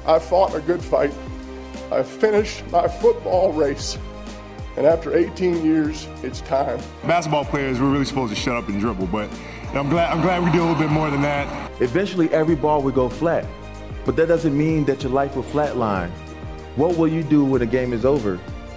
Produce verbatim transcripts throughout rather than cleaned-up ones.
I fought a good fight. I finished my football race. And after eighteen years, it's time. Basketball players, we're really supposed to shut up and dribble, but I'm glad, I'm glad we do a little bit more than that. Eventually, every ball will go flat, but that doesn't mean that your life will flatline. What will you do when the game is over?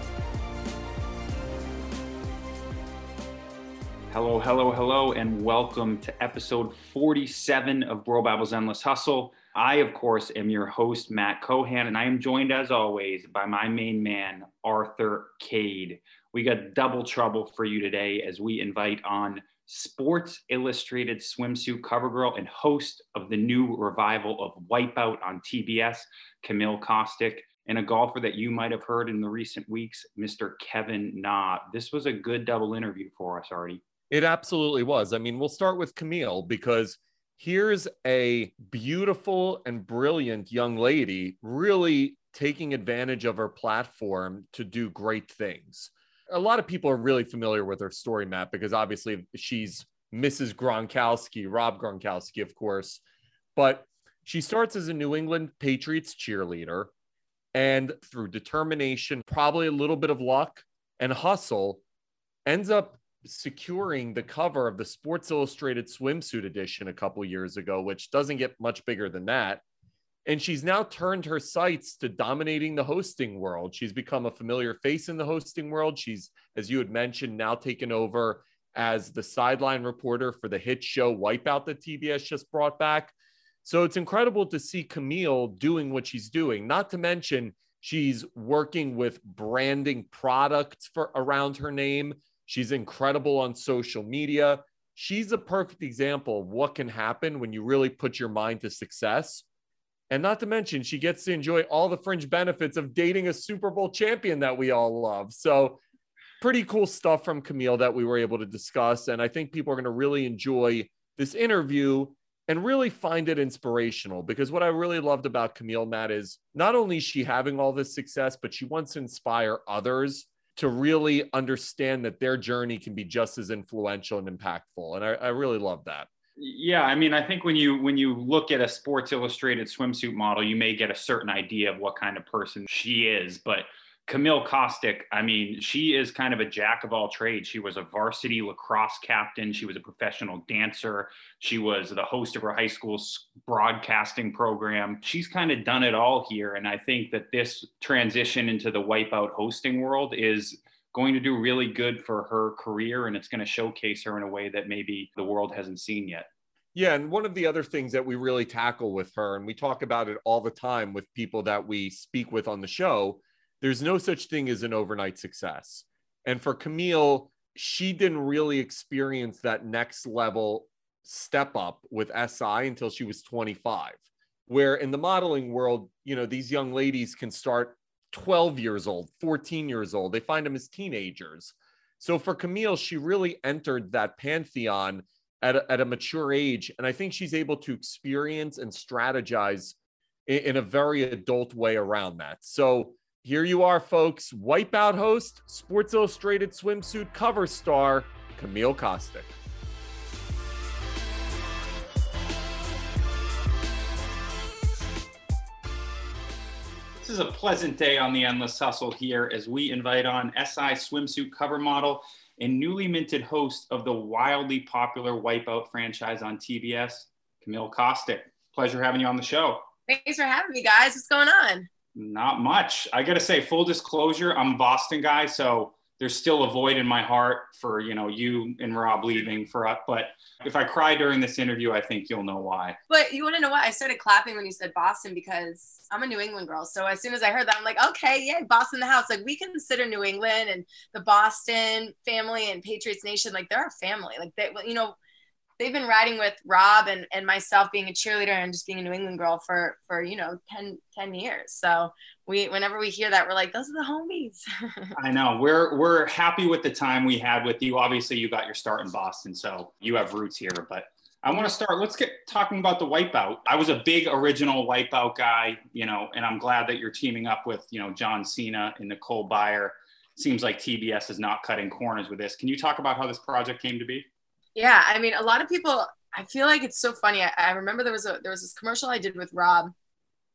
Hello, hello, hello, and welcome to episode forty-seven of Bro Bible's Endless Hustle. I, of course, am your host, Matt Cohan, and I am joined, as always, by my main man, Arthur Cade. We got double trouble for you today as we invite on Sports Illustrated swimsuit cover girl and host of the new revival of Wipeout on T B S, Camille Kostek, and a golfer that you might have heard in the recent weeks, Mister Kevin Na. This was a good double interview for us, Artie. It absolutely was. I mean, we'll start with Camille because here's a beautiful and brilliant young lady really taking advantage of her platform to do great things. A lot of people are really familiar with her story, Matt, because obviously she's Missus Gronkowski, Rob Gronkowski, of course. But she starts as a New England Patriots cheerleader, and through determination, probably a little bit of luck and hustle, ends up securing the cover of the Sports Illustrated swimsuit edition a couple years ago, which doesn't get much bigger than that. And she's now turned her sights to dominating the hosting world. She's become a familiar face in the hosting world. She's, as you had mentioned, now taken over as the sideline reporter for the hit show Wipeout that T B S just brought back. So it's incredible to see Camille doing what she's doing, not to mention she's working with branding products for around her name. She's incredible on social media. She's a perfect example of what can happen when you really put your mind to success. And not to mention, she gets to enjoy all the fringe benefits of dating a Super Bowl champion that we all love. So pretty cool stuff from Camille that we were able to discuss. And I think people are going to really enjoy this interview and really find it inspirational, because what I really loved about Camille, Matt, is not only is she having all this success, but she wants to inspire others to really understand that their journey can be just as influential and impactful. And I, I really love that. Yeah, I mean, I think when you when you look at a Sports Illustrated swimsuit model, you may get a certain idea of what kind of person she is. But Camille Kostek, I mean, she is kind of a jack of all trades. She was a varsity lacrosse captain. She was a professional dancer. She was the host of her high school's broadcasting program. She's kind of done it all here. And I think that this transition into the Wipeout hosting world is going to do really good for her career. And it's going to showcase her in a way that maybe the world hasn't seen yet. Yeah. And one of the other things that we really tackle with her, and we talk about it all the time with people that we speak with on the show, there's no such thing as an overnight success. And for Camille, she didn't really experience that next level step up with S I until she was twenty-five, where in the modeling world, you know, these young ladies can start twelve years old, fourteen years old. They find them as teenagers. So for Camille, she really entered that pantheon at a, at a mature age. And I think she's able to experience and strategize in, in a very adult way around that. So here you are, folks. Wipeout host, Sports Illustrated swimsuit cover star, Camille Kostek. This is a pleasant day on the Endless Hustle here as we invite on S I swimsuit cover model and newly minted host of the wildly popular Wipeout franchise on T B S, Camille Kostek. Pleasure having you on the show. Thanks for having me, guys. What's going on? Not much. I got to say, full disclosure, I'm a Boston guy, so there's still a void in my heart for, you know, you and Rob leaving for us. But if I cry during this interview, I think you'll know why. But you want to know why? I started clapping when you said Boston because I'm a New England girl. So as soon as I heard that, I'm like, okay, yeah, Boston in the house. Like, we consider New England and the Boston family and Patriots Nation, like, they're a family. Like, they, you know, they've been riding with Rob and, and myself being a cheerleader and just being a New England girl for, for, you know, ten, ten years. So we, whenever we hear that, we're like, those are the homies. I know we're, we're happy with the time we had with you. Obviously you got your start in Boston, so you have roots here, but I want to start, let's get talking about the Wipeout. I was a big original Wipeout guy, you know, and I'm glad that you're teaming up with, you know, John Cena and Nicole Byer. Seems like T B S is not cutting corners with this. Can you talk about how this project came to be? Yeah, I mean, a lot of people, I feel like it's so funny. I, I remember there was a there was this commercial I did with Rob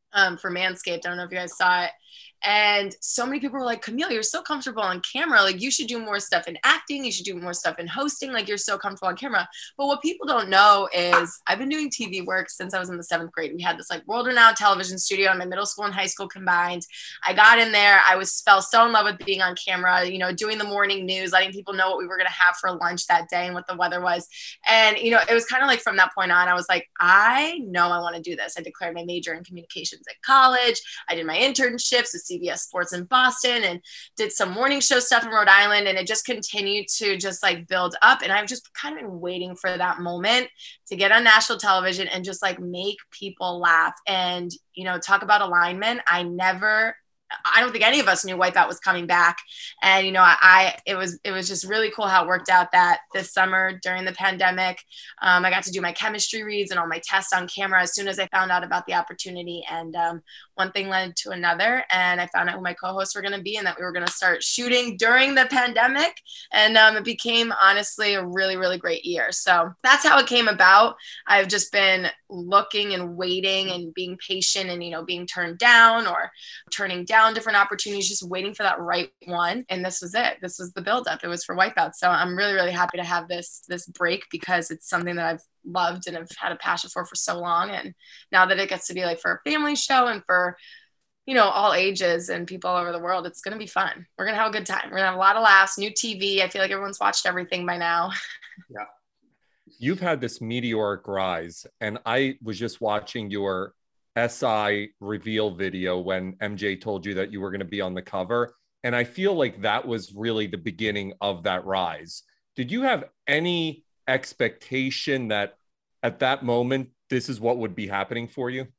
um, for Manscaped. I don't know if you guys saw it. And so many people were like, Camille, you're so comfortable on camera. Like, you should do more stuff in acting. You should do more stuff in hosting. Like, you're so comfortable on camera. But what people don't know is I've been doing T V work since I was in the seventh grade. We had this like world-renowned television studio in my middle school and high school combined. I got in there. I was fell so in love with being on camera, you know, doing the morning news, letting people know what we were going to have for lunch that day and what the weather was. And, you know, it was kind of like from that point on, I was like, I know I want to do this. I declared my major in communications at college. I did my internships with C B S Sports in Boston and did some morning show stuff in Rhode Island. And it just continued to just like build up. And I've just kind of been waiting for that moment to get on national television and just like make people laugh and, you know, talk about alignment. I never I don't think any of us knew Wipeout was coming back. And, you know, I, it was, it was just really cool how it worked out that this summer during the pandemic, um, I got to do my chemistry reads and all my tests on camera as soon as I found out about the opportunity. And um, one thing led to another. And I found out who my co-hosts were going to be and that we were going to start shooting during the pandemic. And um, it became honestly a really, really great year. So that's how it came about. I've just been looking and waiting and being patient and, you know, being turned down or turning down different opportunities, just waiting for that right one. And this was it. This was the buildup. It was for Wipeout. So I'm really, really happy to have this, this break because it's something that I've loved and I've had a passion for for so long. And now that it gets to be like for a family show and for, you know, all ages and people all over the world, it's going to be fun. We're going to have a good time. We're going to have a lot of laughs, new T V. I feel like everyone's watched everything by now. Yeah. You've had this meteoric rise, and I was just watching your S I reveal video when M J told you that you were going to be on the cover. And I feel like that was really the beginning of that rise. Did you have any expectation that at that moment, this is what would be happening for you?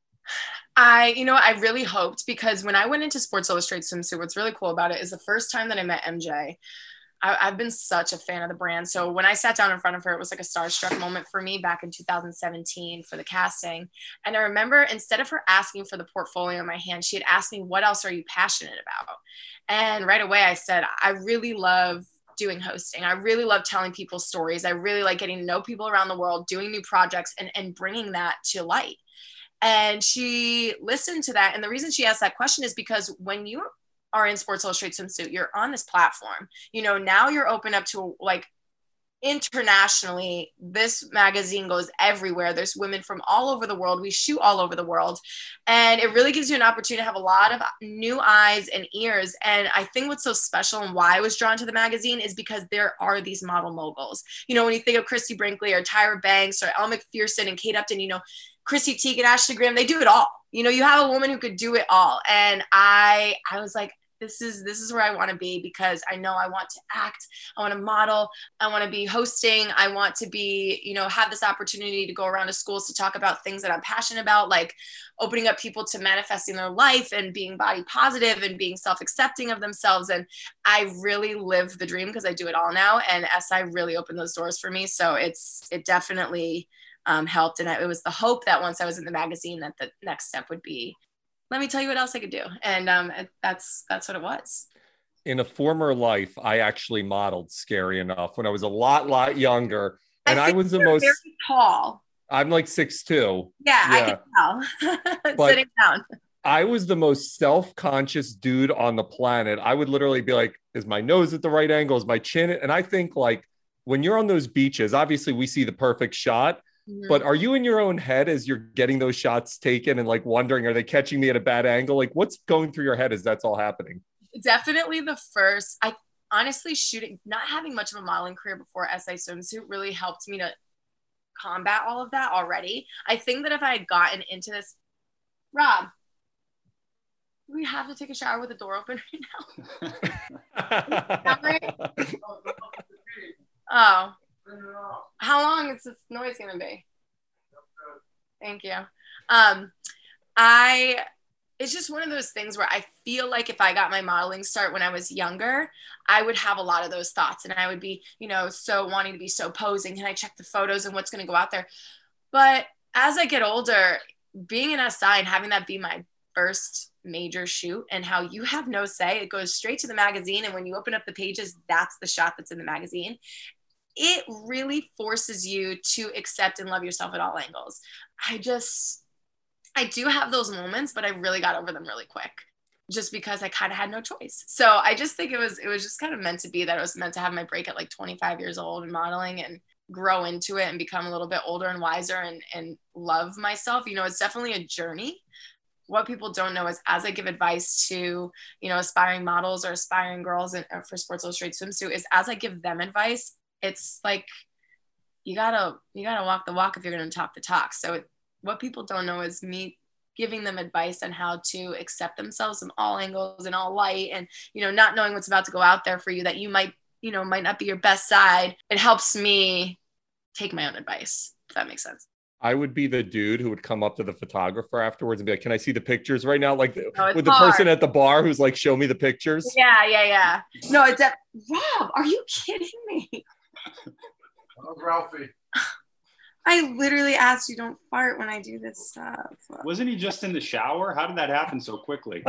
I, you know, I really hoped, because when I went into Sports Illustrated Swimsuit, what's really cool about it is the first time that I met M J, I, I've been such a fan of the brand. So when I sat down in front of her, it was like a starstruck moment for me back in two thousand seventeen for the casting. And I remember instead of her asking for the portfolio in my hand, she had asked me, what else are you passionate about? And right away I said, I really love doing hosting. I really love telling people stories. I really like getting to know people around the world, doing new projects and, and bringing that to light. And she listened to that. And the reason she asked that question is because when you are in Sports Illustrated Swimsuit, you're on this platform, you know, now you're open up to like internationally, this magazine goes everywhere. There's women from all over the world. We shoot all over the world. And it really gives you an opportunity to have a lot of new eyes and ears. And I think what's so special and why I was drawn to the magazine is because there are these model moguls. You know, when you think of Christy Brinkley or Tyra Banks or Elle McPherson and Kate Upton, you know, Chrissy Teigen and Ashley Graham, they do it all. You know, you have a woman who could do it all. And I, I was like, This is this is where I want to be, because I know I want to act, I want to model, I want to be hosting, I want to be, you know, have this opportunity to go around to schools to talk about things that I'm passionate about, like opening up people to manifesting their life and being body positive and being self-accepting of themselves. And I really live the dream because I do it all now. And S I really opened those doors for me. So it's it definitely um, helped. And it was the hope that once I was in the magazine that the next step would be, let me tell you what else I could do. And um, that's that's what it was. In a former life, I actually modeled, scary enough, when I was a lot, lot younger. And I, I was the most very tall. I'm like six two. Yeah, yeah. I can tell. Sitting down. I was the most self-conscious dude on the planet. I would literally be like, is my nose at the right angle? Is my chin? And I think like when you're on those beaches, obviously we see the perfect shot. Mm-hmm. But are you in your own head as you're getting those shots taken and like wondering, are they catching me at a bad angle? Like what's going through your head as that's all happening? Definitely the first, I honestly shooting, not having much of a modeling career before S I Swimsuit really helped me to combat all of that already. I think that if I had gotten into this, Rob, do we have to take a shower with the door open right now? Right? Oh. How long is this noise going to be? Thank you. Um, I, it's just one of those things where I feel like if I got my modeling start when I was younger, I would have a lot of those thoughts and I would be, you know, so wanting to be so posing. Can I check the photos and what's going to go out there? But as I get older, being an S I and having that be my first major shoot and how you have no say, it goes straight to the magazine. And when you open up the pages, that's the shot that's in the magazine. It really forces you to accept and love yourself at all angles. I just, I do have those moments, but I really got over them really quick just because I kind of had no choice. So I just think it was, it was just kind of meant to be that I was meant to have my break at like twenty-five years old in modeling and grow into it and become a little bit older and wiser and, and love myself. You know, it's definitely a journey. What people don't know is as I give advice to, you know, aspiring models or aspiring girls in, for Sports Illustrated Swimsuit is as I give them advice, it's like, you gotta, you gotta walk the walk if you're going to talk the talk. So it, what people don't know is me giving them advice on how to accept themselves from all angles and all light and, you know, not knowing what's about to go out there for you that you might, you know, might not be your best side. It helps me take my own advice, if that makes sense. I would be the dude who would come up to the photographer afterwards and be like, can I see the pictures right now? Like no, with the hard. person at the bar who's like, show me the pictures. Yeah, yeah, yeah. No, it's that. Rob, are you kidding me? Oh, Ralphie. I literally asked you don't fart when I do this stuff. Wasn't he just in the shower? How did that happen so quickly?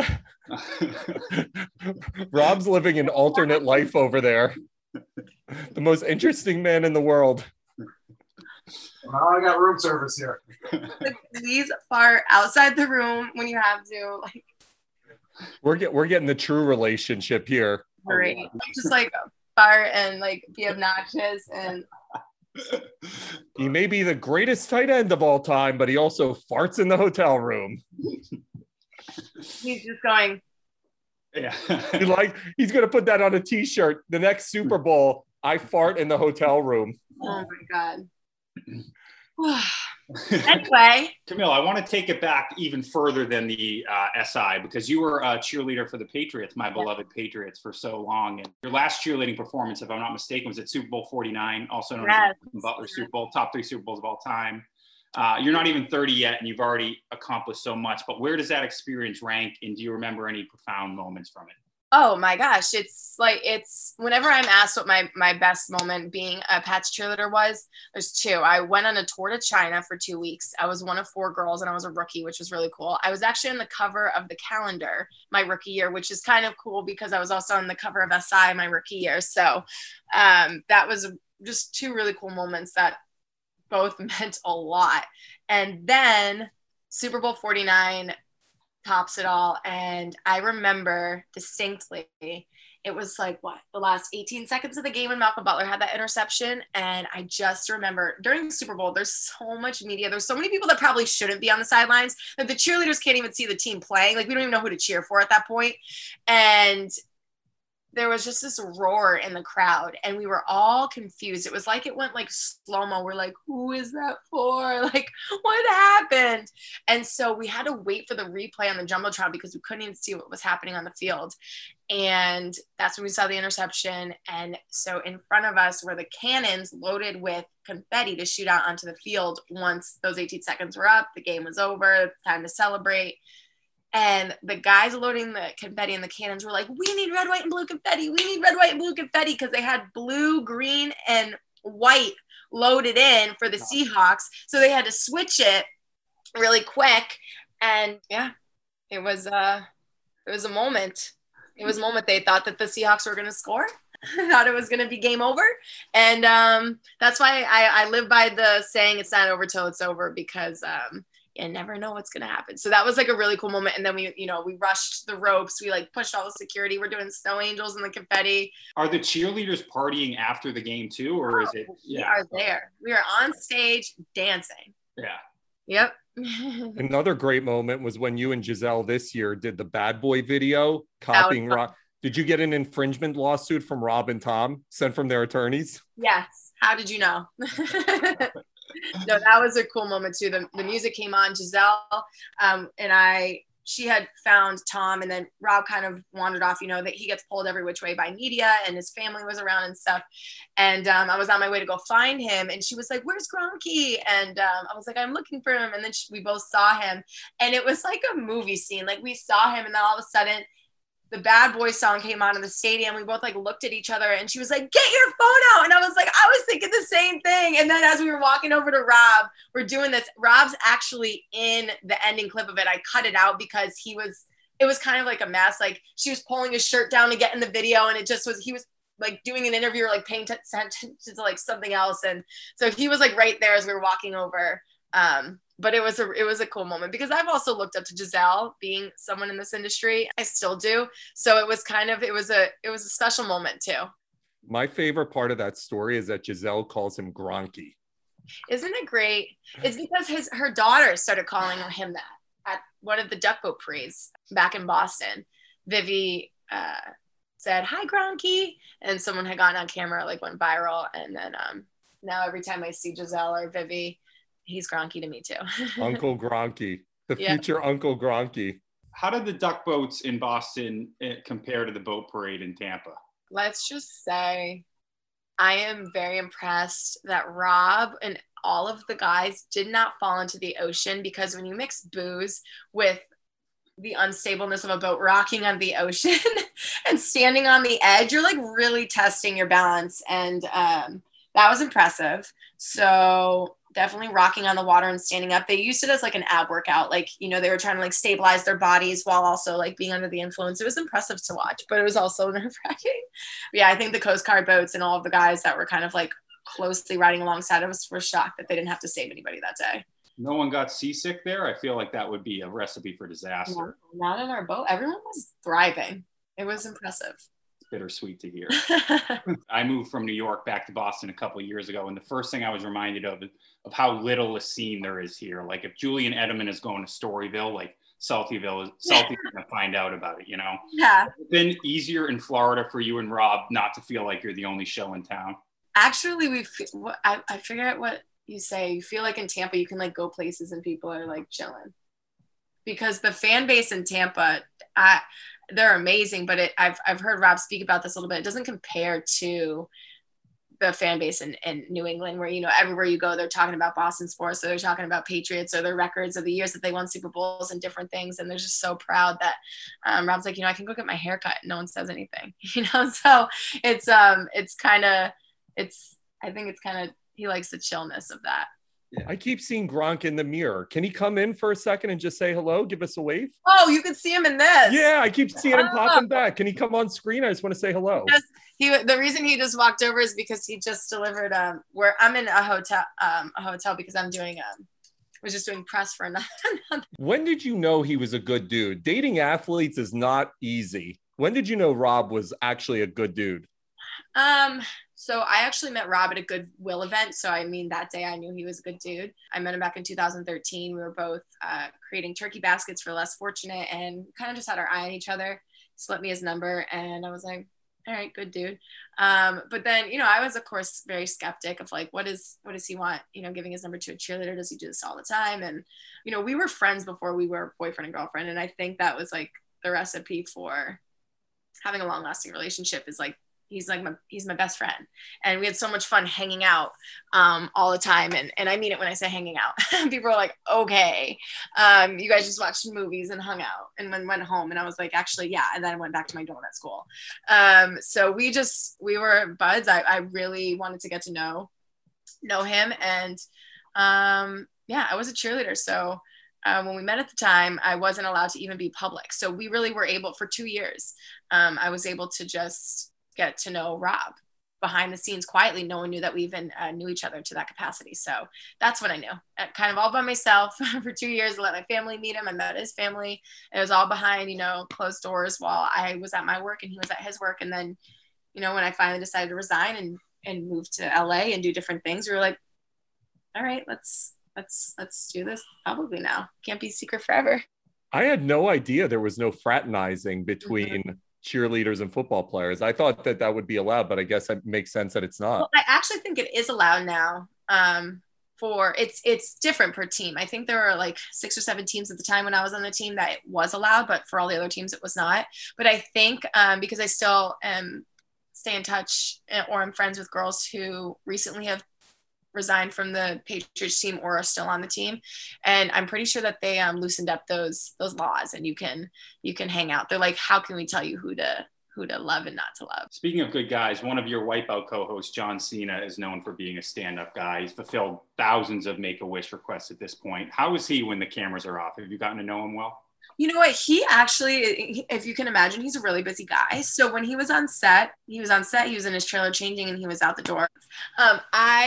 Rob's living an alternate life over there. The most interesting man in the world. Well, I got room service here. Like, please fart outside the room when you have to. Like, we're get we're getting the true relationship here. Great. Just like fart and like be obnoxious and. He may be the greatest tight end of all time, but he also farts in the hotel room. He's just going. Yeah. he like he's gonna put that on a t-shirt. The next Super Bowl, I fart in the hotel room. Oh my God. Anyway, Camille, I want to take it back even further than the uh, S I because you were a cheerleader for the Patriots, my beloved Patriots, for so long. And your last cheerleading performance, if I'm not mistaken, was at Super Bowl forty-nine, also known yes. as the Butler Super Bowl, top three Super Bowls of all time. Uh, you're not even thirty yet, and you've already accomplished so much. But where does that experience rank? And do you remember any profound moments from it? Oh my gosh. It's like, it's whenever I'm asked what my, my best moment being a Pats cheerleader was, there's two. I went on a tour to China for two weeks. I was one of four girls and I was a rookie, which was really cool. I was actually on the cover of the calendar my rookie year, which is kind of cool because I was also on the cover of S I my rookie year. So um, that was just two really cool moments that both meant a lot. And then Super Bowl forty-nine tops it all. And I remember distinctly, it was like what the last eighteen seconds of the game when Malcolm Butler had that interception. And I just remember during the Super Bowl, there's so much media. There's so many people that probably shouldn't be on the sidelines. Like the cheerleaders can't even see the team playing. Like we don't even know who to cheer for at that point. And there was just this roar in the crowd and we were all confused. It was like it went like slow-mo. We're like, who is that for? Like, what happened? And so we had to wait for the replay on the Jumbotron because we couldn't even see what was happening on the field. And that's when we saw the interception. And so in front of us were the cannons loaded with confetti to shoot out onto the field. Once those eighteen seconds were up, the game was over, time to celebrate. And the guys loading the confetti and the cannons were like, we need red, white, and blue confetti. We need red, white, and blue confetti because they had blue, green, and white loaded in for the Seahawks. So they had to switch it really quick. And yeah, it was, uh, it was a moment. It was a moment. They thought that the Seahawks were going to score. Thought it was going to be game over. And um, that's why I, I live by the saying, it's not over till it's over because um, – you never know what's going to happen. So that was like a really cool moment. And then we, you know, we rushed the ropes. We like pushed all the security. We're doing snow angels and the confetti. Are the cheerleaders partying after the game too? Or is it? Yeah. We are there. We are on stage dancing. Yeah. Yep. Another great moment was when you and Giselle this year did the Bad Boy video copying Rob. Did you get an infringement lawsuit from Rob and Tom sent from their attorneys? Yes. How did you know? No, that was a cool moment too. The, the music came on, Giselle um, and I, she had found Tom and then Rob kind of wandered off, you know, that he gets pulled every which way by media and his family was around and stuff. And um, I was on my way to go find him and she was like, where's Gronky? And um, I was like, I'm looking for him. And then she, we both saw him and it was like a movie scene. Like we saw him and then all of a sudden the Bad Boy song came on in the stadium. We both like looked at each other and she was like, get your phone out. And I was like, I was thinking the same thing. And then as we were walking over to Rob, we're doing this. Rob's actually in the ending clip of it. I cut it out because he was, it was kind of like a mess. Like she was pulling his shirt down to get in the video. And it just was, he was like doing an interview or like paying attention to like something else. And so he was like right there as we were walking over. Um, but it was a it was a cool moment because I've also looked up to Gisele being someone in this industry. I still do. So it was kind of it was a it was a special moment too. My favorite part of that story is that Gisele calls him Gronky. Isn't it great? It's because his her daughter started calling him that at one of the duck boat parades back in Boston. Vivi uh, said, "Hi, Gronky," and someone had gotten on camera, like went viral, and then um, now every time I see Gisele or Vivi, he's Gronky to me too. Uncle Gronky, the Yeah. future Uncle Gronky. How did the duck boats in Boston eh, compare to the boat parade in Tampa? Let's just say I am very impressed that Rob and all of the guys did not fall into the ocean, because when you mix booze with the unstableness of a boat rocking on the ocean and standing on the edge, you're like really testing your balance. And um, that was impressive. So definitely rocking on the water and standing up. They used it as like an ab workout. Like, you know, they were trying to like stabilize their bodies while also like being under the influence. It was impressive to watch, but it was also nerve wracking. Yeah, I think the Coast Guard boats and all of the guys that were kind of like closely riding alongside of us were shocked that they didn't have to save anybody that day. No one got seasick there. I feel like that would be a recipe for disaster. No, not in our boat. Everyone was thriving. It was impressive. It's bittersweet to hear. I moved from New York back to Boston a couple of years ago, and the first thing I was reminded of is of how little a scene there is here. Like if Julian Edelman is going to Storyville, like Saltyville, Salty's gonna find out about it, you know? Yeah. It's been easier in Florida for you and Rob not to feel like you're the only show in town. Actually, we I, I figure out what you say. You feel like in Tampa, you can like go places and people are like chilling. Because the fan base in Tampa, I, they're amazing, but it, I've, I've heard Rob speak about this a little bit. It doesn't compare to the fan base in, in New England, where, you know, everywhere you go, they're talking about Boston sports, so they're talking about Patriots or their records of the years that they won Super Bowls and different things. And they're just so proud that um, Rob's like, you know, I can go get my hair cut. No one says anything, you know? So it's, um, it's kind of, it's, I think it's kind of, he likes the chillness of that. I keep seeing Gronk in the mirror. Can he come in for a second and just say hello? Give us a wave? Oh, you can see him in this. Yeah, I keep seeing him Oh. popping back. Can he come on screen? I just want to say hello. Just, he the reason he just walked over is because he just delivered um where I'm in a hotel um a hotel because I'm doing um was just doing press for another. When did you know he was a good dude? Dating athletes is not easy. When did you know Rob was actually a good dude? Um, so I actually met Rob at a Goodwill event. So I mean, that day I knew he was a good dude. I met him back in two thousand thirteen. We were both uh, creating turkey baskets for less fortunate and kind of just had our eye on each other. Slipped me his number and I was like, all right, good dude. Um, but then, you know, I was of course very skeptic of like, what is, what does he want? You know, giving his number to a cheerleader. Does he do this all the time? And, you know, we were friends before we were boyfriend and girlfriend. And I think that was like the recipe for having a long lasting relationship is like, he's like my, he's my best friend. And we had so much fun hanging out um, all the time. And, and I mean it when I say hanging out. People are like, okay, um, you guys just watched movies and hung out and then went home. And I was like, actually, yeah. And then I went back to my dorm at school. Um, so we just, we were buds. I, I really wanted to get to know, know him. And um, yeah, I was a cheerleader. So Uh, when we met at the time, I wasn't allowed to even be public. So we really were able for two years. Um, I was able to just get to know Rob behind the scenes quietly. No one knew that we even uh, knew each other to that capacity. So that's what I knew, uh, kind of all by myself for two years. I let my family meet him. I met his family. It was all behind, you know, closed doors while I was at my work and he was at his work. And then, you know, when I finally decided to resign and, and move to L A and do different things, we were like, all right, let's, let's, let's do this publicly now. Can't be secret forever. I had no idea there was no fraternizing between mm-hmm. cheerleaders and football players. I thought that that would be allowed, but I guess it makes sense that it's not. Well, I actually think it is allowed now. Um, for it's it's different per team. I think there were like six or seven teams at the time when I was on the team that it was allowed, but for all the other teams it was not. But I think um, because I still am stay in touch or I'm friends with girls who recently have resigned from the Patriots team or are still on the team, and I'm pretty sure that they um, loosened up those those laws, and you can you can hang out. They're like, how can we tell you who to who to love and not to love? Speaking of good guys, one of your Wipeout co-hosts, John Cena, is known for being a stand-up guy. He's fulfilled thousands of Make-A-Wish requests at this point. How is he when the cameras are off? Have you gotten to know him well? You know what? He actually, if you can imagine, he's a really busy guy. So when he was on set, he was on set, he was in his trailer changing and he was out the door. Um, I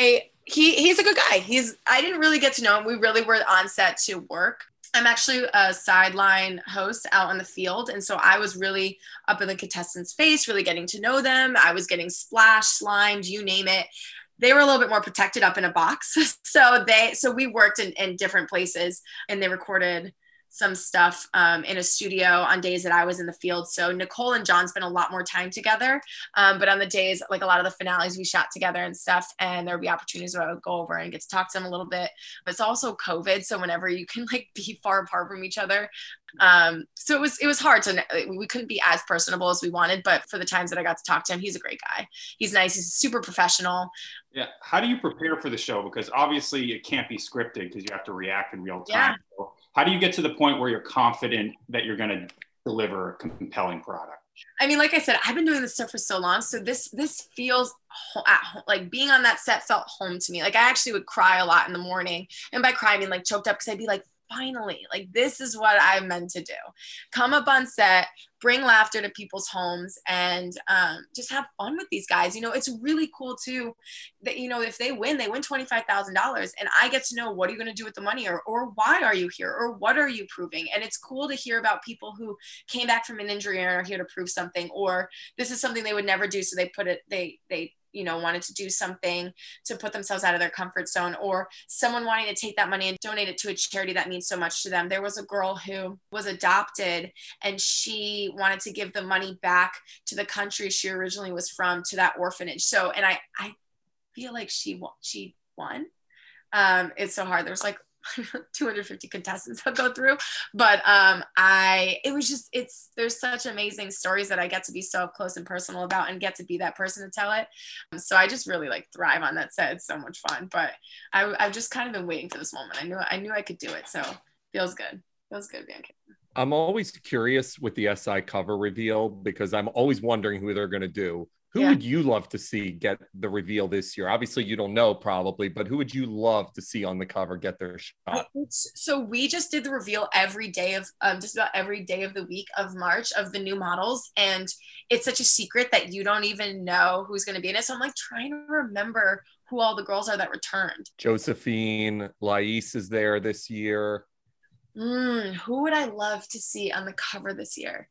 he he's a good guy. He's I didn't really get to know him. We really were on set to work. I'm actually a sideline host out on the field. And so I was really up in the contestants' face, really getting to know them. I was getting splashed, slimed, you name it. They were a little bit more protected up in a box. so they, so we worked in, in different places, and they recorded some stuff um, in a studio on days that I was in the field. So Nicole and John spent a lot more time together. Um, but on the days, like a lot of the finales, we shot together and stuff. And there would be opportunities where I would go over and get to talk to them a little bit. But it's also COVID. So whenever you can like be far apart from each other. Um, so it was, it was hard to, we couldn't be as personable as we wanted, but for the times that I got to talk to him, he's a great guy. He's nice. He's super professional. Yeah. How do you prepare for the show? Because obviously it can't be scripted because you have to react in real time. Yeah. So how do you get to the point where you're confident that you're going to deliver a compelling product? I mean, like I said, I've been doing this stuff for so long. So this, this feels ho- at home, like being on that set felt home to me. Like I actually would cry a lot in the morning. And by cry, I mean like choked up, because I'd be like, finally, like this is what I'm meant to do. Come up on set, bring laughter to people's homes, and um, just have fun with these guys. You know, it's really cool too that, you know, if they win, they win twenty-five thousand dollars, and I get to know what are you going to do with the money, or, or why are you here, or what are you proving? And it's cool to hear about people who came back from an injury and are here to prove something, or this is something they would never do. So they put it, they, they, you know, wanted to do something to put themselves out of their comfort zone, or someone wanting to take that money and donate it to a charity that means so much to them. There was a girl who was adopted, and she wanted to give the money back to the country she originally was from, to that orphanage. So, and I, I feel like she, she won. Um, it's so hard. There's like two hundred fifty contestants that go through, but um, I, it was just, it's, there's such amazing stories that I get to be so up close and personal about, and get to be that person to tell it. Um, so I just really like thrive on that set. It's so much fun, but I, I've just kind of been waiting for this moment. I knew, I knew I could do it. So feels good. Feels good being camera. I'm always curious with the S I cover reveal, because I'm always wondering who they're going to do. Who yeah. would you love to see get the reveal this year? Obviously, you don't know probably, but who would you love to see on the cover get their shot? So we just did the reveal every day of, um, just about every day of the week of March of the new models. And it's such a secret that you don't even know who's going to be in it. So I'm like trying to remember who all the girls are that returned. Josephine, Lais is there this year. Mm, who would I love to see on the cover this year?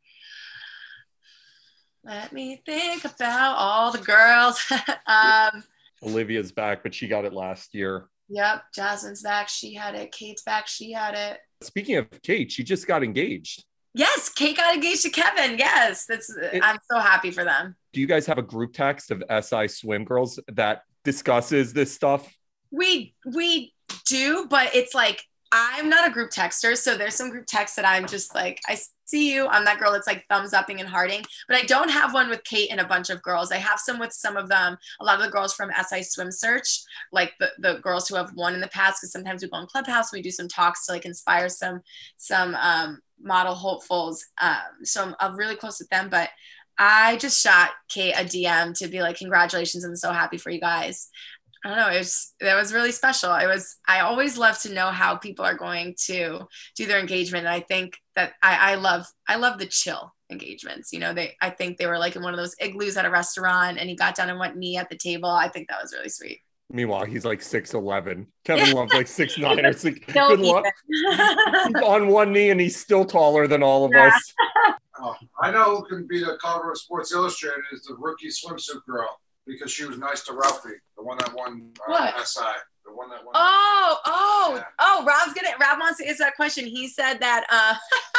Let me think about all the girls. um, Olivia's back, but she got it last year. Yep. Jasmine's back. She had it. Kate's back. She had it. Speaking of Kate, she just got engaged. Yes. Kate got engaged to Kevin. Yes. That's, it, I'm so happy for them. Do you guys have a group text of S I Swim Girls that discusses this stuff? We, we do, but it's like, I'm not a group texter. So there's some group texts that I'm just like, I see you. I'm that girl that's like thumbs upping and hearting, but I don't have one with Kate and a bunch of girls. I have some with some of them, a lot of the girls from S I Swim Search, like the, the girls who have won in the past, because sometimes we go in Clubhouse, we do some talks to like inspire some, some um, model hopefuls. Um, so I'm, I'm really close with them, but I just shot Kate a D M to be like, congratulations. I'm so happy for you guys. I don't know. It was, that was really special. It was, I always love to know how people are going to do their engagement. And I think that I, I love, I love the chill engagements. You know, they, I think they were like in one of those igloos at a restaurant, and he got down and went knee at the table. I think that was really sweet. Meanwhile, he's like six eleven. Kevin Love's like six nine or six. Still Good luck. He's on one knee and he's still taller than all of Yeah. us. Oh, I know who can be the cover of Sports Illustrated is the rookie swimsuit girl, because she was nice to Ralphie, the one that won uh, What? S I, the one that won. Oh, oh, Yeah. oh, Rob's gonna, Rob wants to answer that question. He said that, uh,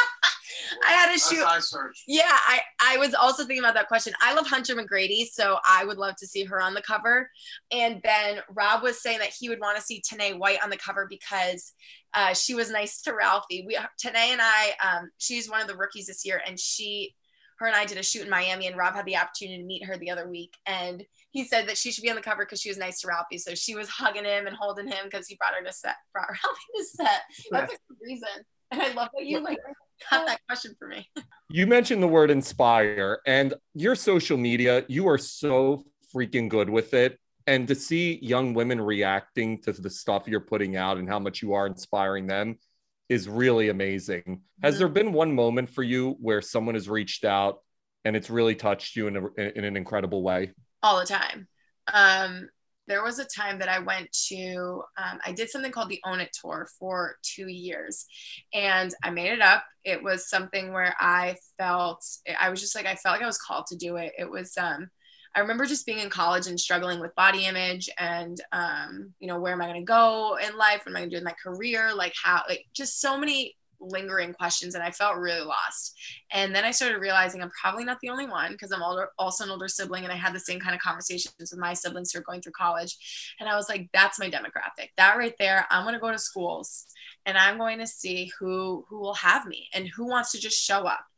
I had to shoot. S I search. Yeah, I, I was also thinking about that question. I love Hunter McGrady, so I would love to see her on the cover. And then Rob was saying that he would want to see Tanae White on the cover because uh, she was nice to Ralphie. We, Tanae and I, um, she's one of the rookies this year, and she, her and I did a shoot in Miami, and Rob had the opportunity to meet her the other week. And he said that she should be on the cover because she was nice to Ralphie. So she was hugging him and holding him because he brought her to set, brought Ralphie to set. That's a good reason. And I love that you like got that question for me. You mentioned the word inspire, and your social media, you are so freaking good with it. And to see young women reacting to the stuff you're putting out and how much you are inspiring them is really amazing. Mm-hmm. Has there been one moment for you where someone has reached out and it's really touched you in, a, in an incredible way? All the time. Um, There was a time that I went to, um, I did something called the Own It Tour for two years and I made it up. It was something where I felt, I was just like, I felt like I was called to do it. It was, um, I remember just being in college and struggling with body image and, um, you know, where am I going to go in life? What am I going to do with my career? Like how, like just so many lingering questions, and I felt really lost. And then I started realizing I'm probably not the only one, because I'm older, also an older sibling, and I had the same kind of conversations with my siblings who are going through college. And I was like, that's my demographic. That right there, I'm going to go to schools and I'm going to see who who will have me and who wants to just show up.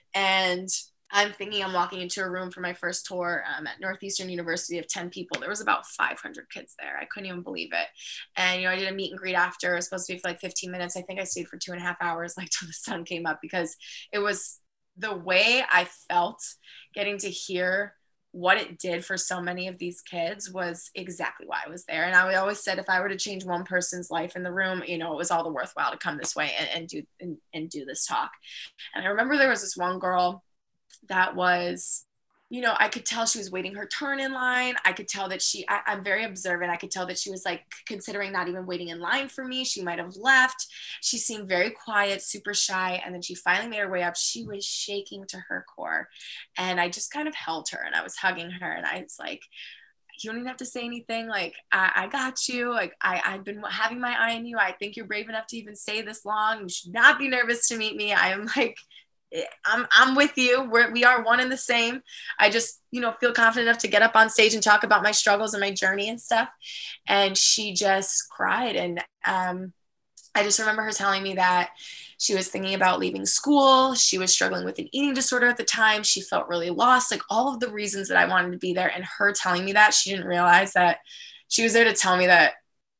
And I'm thinking I'm walking into a room for my first tour um, at Northeastern University of ten people. There was about five hundred kids there. I couldn't even believe it. And, you know, I did a meet and greet after. It was supposed to be for like fifteen minutes. I think I stayed for two and a half hours, like till the sun came up, because it was the way I felt getting to hear what it did for so many of these kids was exactly why I was there. And I always said, if I were to change one person's life in the room, you know, it was all the worthwhile to come this way and, and do, and, and do this talk. And I remember there was this one girl that was, you know, I could tell she was waiting her turn in line. I could tell that she, I, I'm very observant. I could tell that she was like considering not even waiting in line for me. She might've left. She seemed very quiet, super shy. And then she finally made her way up. She was shaking to her core. And I just kind of held her and I was hugging her. And I was like, you don't even have to say anything. Like, I, I got you. Like, I, I've been having my eye on you. I think you're brave enough to even stay this long. You should not be nervous to meet me. I am like, I'm I'm with you. We're, we are one and the same. I just, you know, feel confident enough to get up on stage and talk about my struggles and my journey and stuff. And she just cried. And um, I just remember her telling me that she was thinking about leaving school. She was struggling with an eating disorder at the time. She felt really lost, like all of the reasons that I wanted to be there. And her telling me that, she didn't realize that she was there to tell me that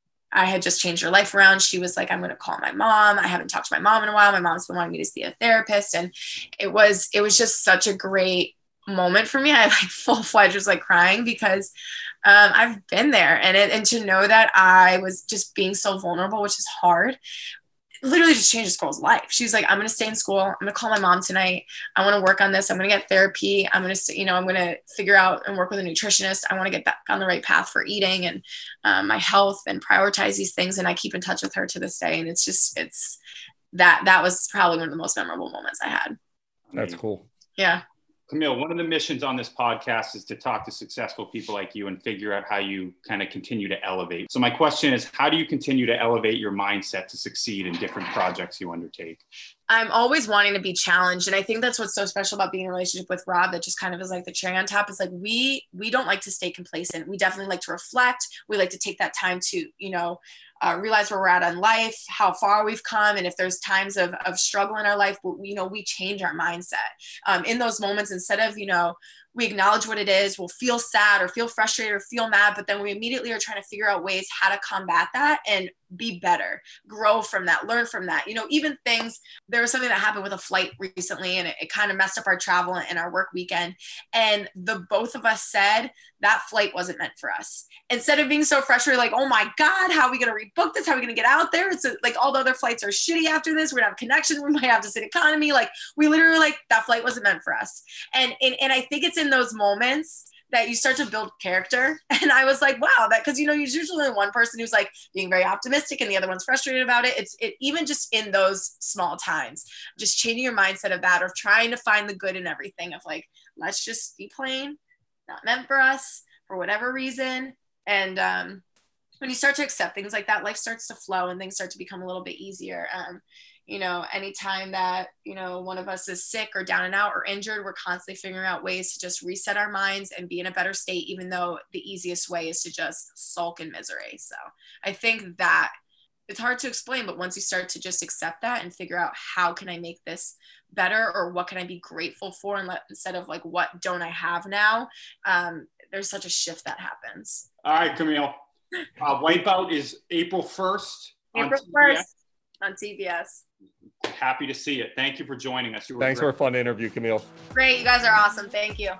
I had just changed her life around. She was like, I'm going to call my mom. I haven't talked to my mom in a while. My mom's been wanting me to see a therapist. And it was, it was just such a great moment for me. I like full fledged was like crying because um, I've been there, and it, and to know that I was just being so vulnerable, which is hard, literally just changed this girl's life. She was like, I'm going to stay in school. I'm going to call my mom tonight. I want to work on this. I'm going to get therapy. I'm going to, you know, I'm going to figure out and work with a nutritionist. I want to get back on the right path for eating and um, my health and prioritize these things. And I keep in touch with her to this day. And it's just, it's that, that was probably one of the most memorable moments I had. That's cool. Yeah. Camille, one of the missions on this podcast is to talk to successful people like you and figure out how you kind of continue to elevate. So my question is, how do you continue to elevate your mindset to succeed in different projects you undertake? I'm always wanting to be challenged. And I think that's what's so special about being in a relationship with Rob, that just kind of is like the cherry on top. Is like, we, we don't like to stay complacent. We definitely like to reflect. We like to take that time to, you know, uh, realize where we're at in life, how far we've come. And if there's times of, of struggle in our life, we, you know, we change our mindset um, in those moments. Instead of, you know, we acknowledge what it is, we'll feel sad or feel frustrated or feel mad, but then we immediately are trying to figure out ways how to combat that and be better, grow from that, learn from that. You know, even things, there was something that happened with a flight recently, and it, it kind of messed up our travel and our work weekend. And the both of us said that flight wasn't meant for us. Instead of being so frustrated, like, oh my God, how are we going to rebook this? How are we going to get out there? It's a, like all the other flights are shitty after this. We're going to have connection. We might have to sit economy. Like we literally like that flight wasn't meant for us. And, and, and I think it's in those moments that you start to build character. And I was like, wow, that, cause you know, there's usually one person who's like being very optimistic and the other one's frustrated about it. It's it even just in those small times, just changing your mindset of that, or trying to find the good in everything, of like, let's just be plain, not meant for us for whatever reason. And um, when you start to accept things like that, life starts to flow and things start to become a little bit easier. Um, you know, anytime that, you know, one of us is sick or down and out or injured, we're constantly figuring out ways to just reset our minds and be in a better state, even though the easiest way is to just sulk in misery. So I think that it's hard to explain, but once you start to just accept that and figure out how can I make this better, or what can I be grateful for, and let, instead of like, what don't I have now, um, there's such a shift that happens. All right, Camille. Uh, Wipeout is April first. April first on T B S. Happy to see it. Thank you for joining us. You were Thanks great. for a fun interview, Camille. Great. You guys are awesome. Thank you.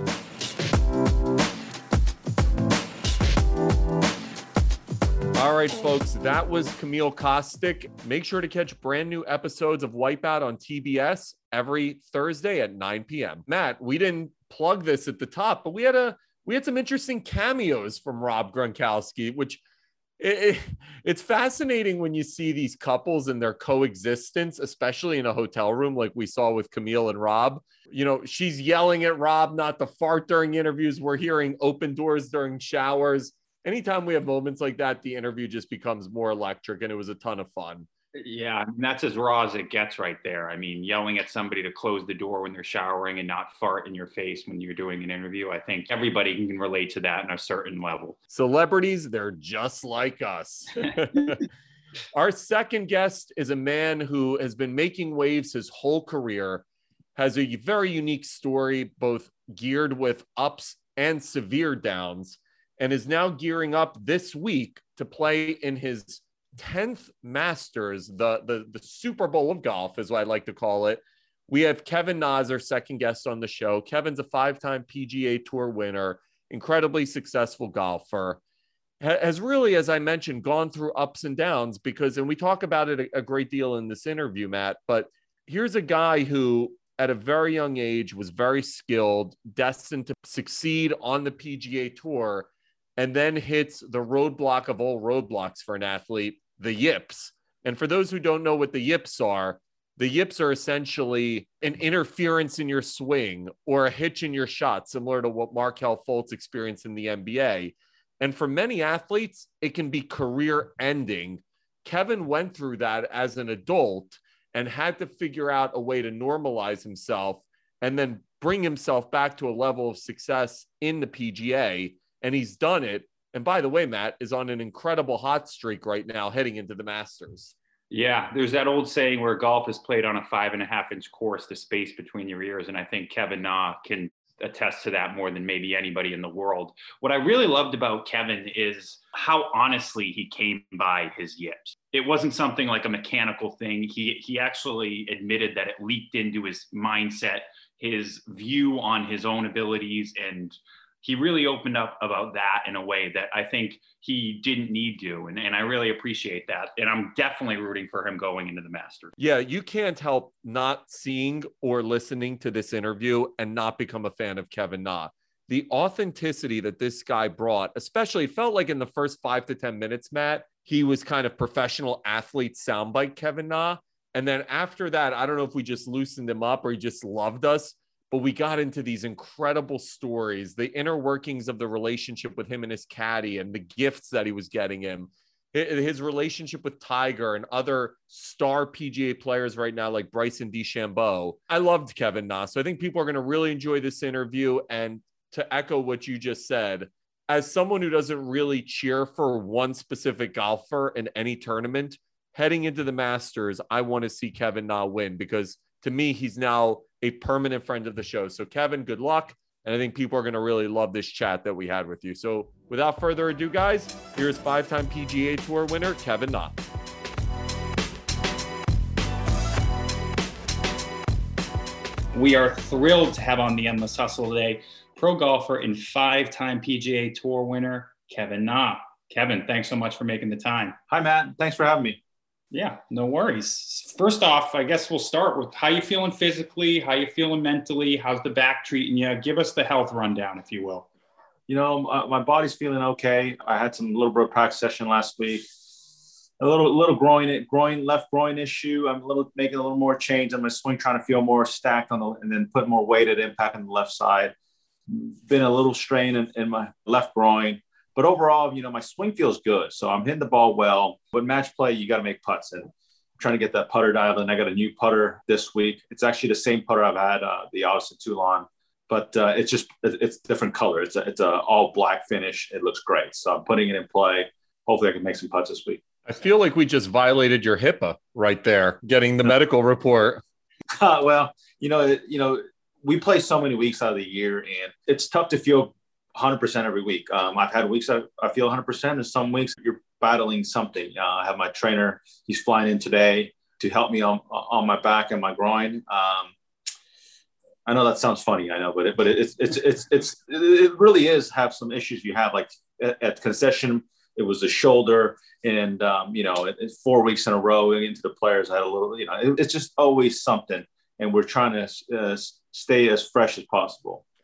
All right, folks, that was Camille Kostek. Make sure to catch brand new episodes of Wipeout on T B S every Thursday at nine p.m. Matt, we didn't plug this at the top, but we had a we had some interesting cameos from Rob Gronkowski, which it, it, it's fascinating when you see these couples and their coexistence, especially in a hotel room like we saw with Camille and Rob. You know, she's yelling at Rob not to fart during interviews. We're hearing open doors during showers. Anytime we have moments like that, the interview just becomes more electric, and it was a ton of fun. Yeah, I mean, that's as raw as it gets right there. I mean, yelling at somebody to close the door when they're showering and not fart in your face when you're doing an interview. I think everybody can relate to that on a certain level. Celebrities, they're just like us. Our second guest is a man who has been making waves his whole career, has a very unique story, both geared with ups and severe downs, and is now gearing up this week to play in his tenth Masters, the, the, the Super Bowl of golf is what I like to call it. We have Kevin Na, our second guest on the show. Kevin's a five-time P G A Tour winner, incredibly successful golfer, has really, as I mentioned, gone through ups and downs because, and we talk about it a, a great deal in this interview, Matt, but here's a guy who at a very young age was very skilled, destined to succeed on the P G A Tour, and then hits the roadblock of all roadblocks for an athlete, the yips. And for those who don't know what the yips are, the yips are essentially an interference in your swing or a hitch in your shot, similar to what Markelle Fultz experienced in the N B A. And for many athletes, it can be career ending. Kevin went through that as an adult and had to figure out a way to normalize himself and then bring himself back to a level of success in the P G A. And he's done it. And by the way, Matt is on an incredible hot streak right now heading into the Masters. Yeah, there's that old saying where golf is played on a five and a half inch course, the space between your ears. And I think Kevin Na can attest to that more than maybe anybody in the world. What I really loved about Kevin is how honestly he came by his yips. It wasn't something like a mechanical thing. He, he actually admitted that it leaked into his mindset, his view on his own abilities, and he really opened up about that in a way that I think he didn't need to. And, and I really appreciate that. And I'm definitely rooting for him going into the Masters. Yeah, you can't help not seeing or listening to this interview and not become a fan of Kevin Na. The authenticity that this guy brought, especially, it felt like in the first five to ten minutes, Matt, he was kind of professional athlete soundbite Kevin Na. And then after that, I don't know if we just loosened him up or he just loved us, but we got into these incredible stories, the inner workings of the relationship with him and his caddy and the gifts that he was getting him, his relationship with Tiger and other star P G A players right now like Bryson DeChambeau. I loved Kevin Na. So I think people are going to really enjoy this interview. And to echo what you just said, as someone who doesn't really cheer for one specific golfer in any tournament, heading into the Masters, I want to see Kevin Na win because to me, he's now a permanent friend of the show. So Kevin, good luck. And I think people are going to really love this chat that we had with you. So without further ado, guys, here's five-time P G A Tour winner, Kevin Na. We are thrilled to have on the Endless Hustle today, pro golfer and five-time P G A Tour winner, Kevin Na. Kevin, thanks so much for making the time. Hi, Matt. Thanks for having me. Yeah, no worries. First off, I guess we'll start with how you feeling physically, how you feeling mentally, how's the back treating you? Give us the health rundown, if you will. You know, uh, my body's feeling okay. I had some little bit of practice session last week. A little, little groin, groin, left groin issue. I'm a little making a little more change on my swing, trying to feel more stacked on the, and then put more weight at impact on the left side. Been a little strain in, in my left groin. But overall, you know, my swing feels good. So I'm hitting the ball well. But match play, you got to make putts. And I'm trying to get that putter dialed in. I got a new putter this week. It's actually the same putter I've had, uh, the Odyssey Toulon. But uh, it's just, it's different color. It's a, it's a all black finish. It looks great. So I'm putting it in play. Hopefully I can make some putts this week. I feel like we just violated your HIPAA right there, getting the medical report. Uh, well, you know, you know, we play so many weeks out of the year, and it's tough to feel one hundred percent every week. Um, I've had weeks I, I feel one hundred percent, and some weeks you're battling something. Uh, I have my trainer; he's flying in today to help me on on my back and my groin. Um, I know that sounds funny, I know, but it, but it's it's it's it's it really is have some issues you have. Like at, at concession, it was the shoulder, and um, you know, it, it's four weeks in a row into the players. I had a little, you know, it, it's just always something, and we're trying to uh, stay as fresh as possible.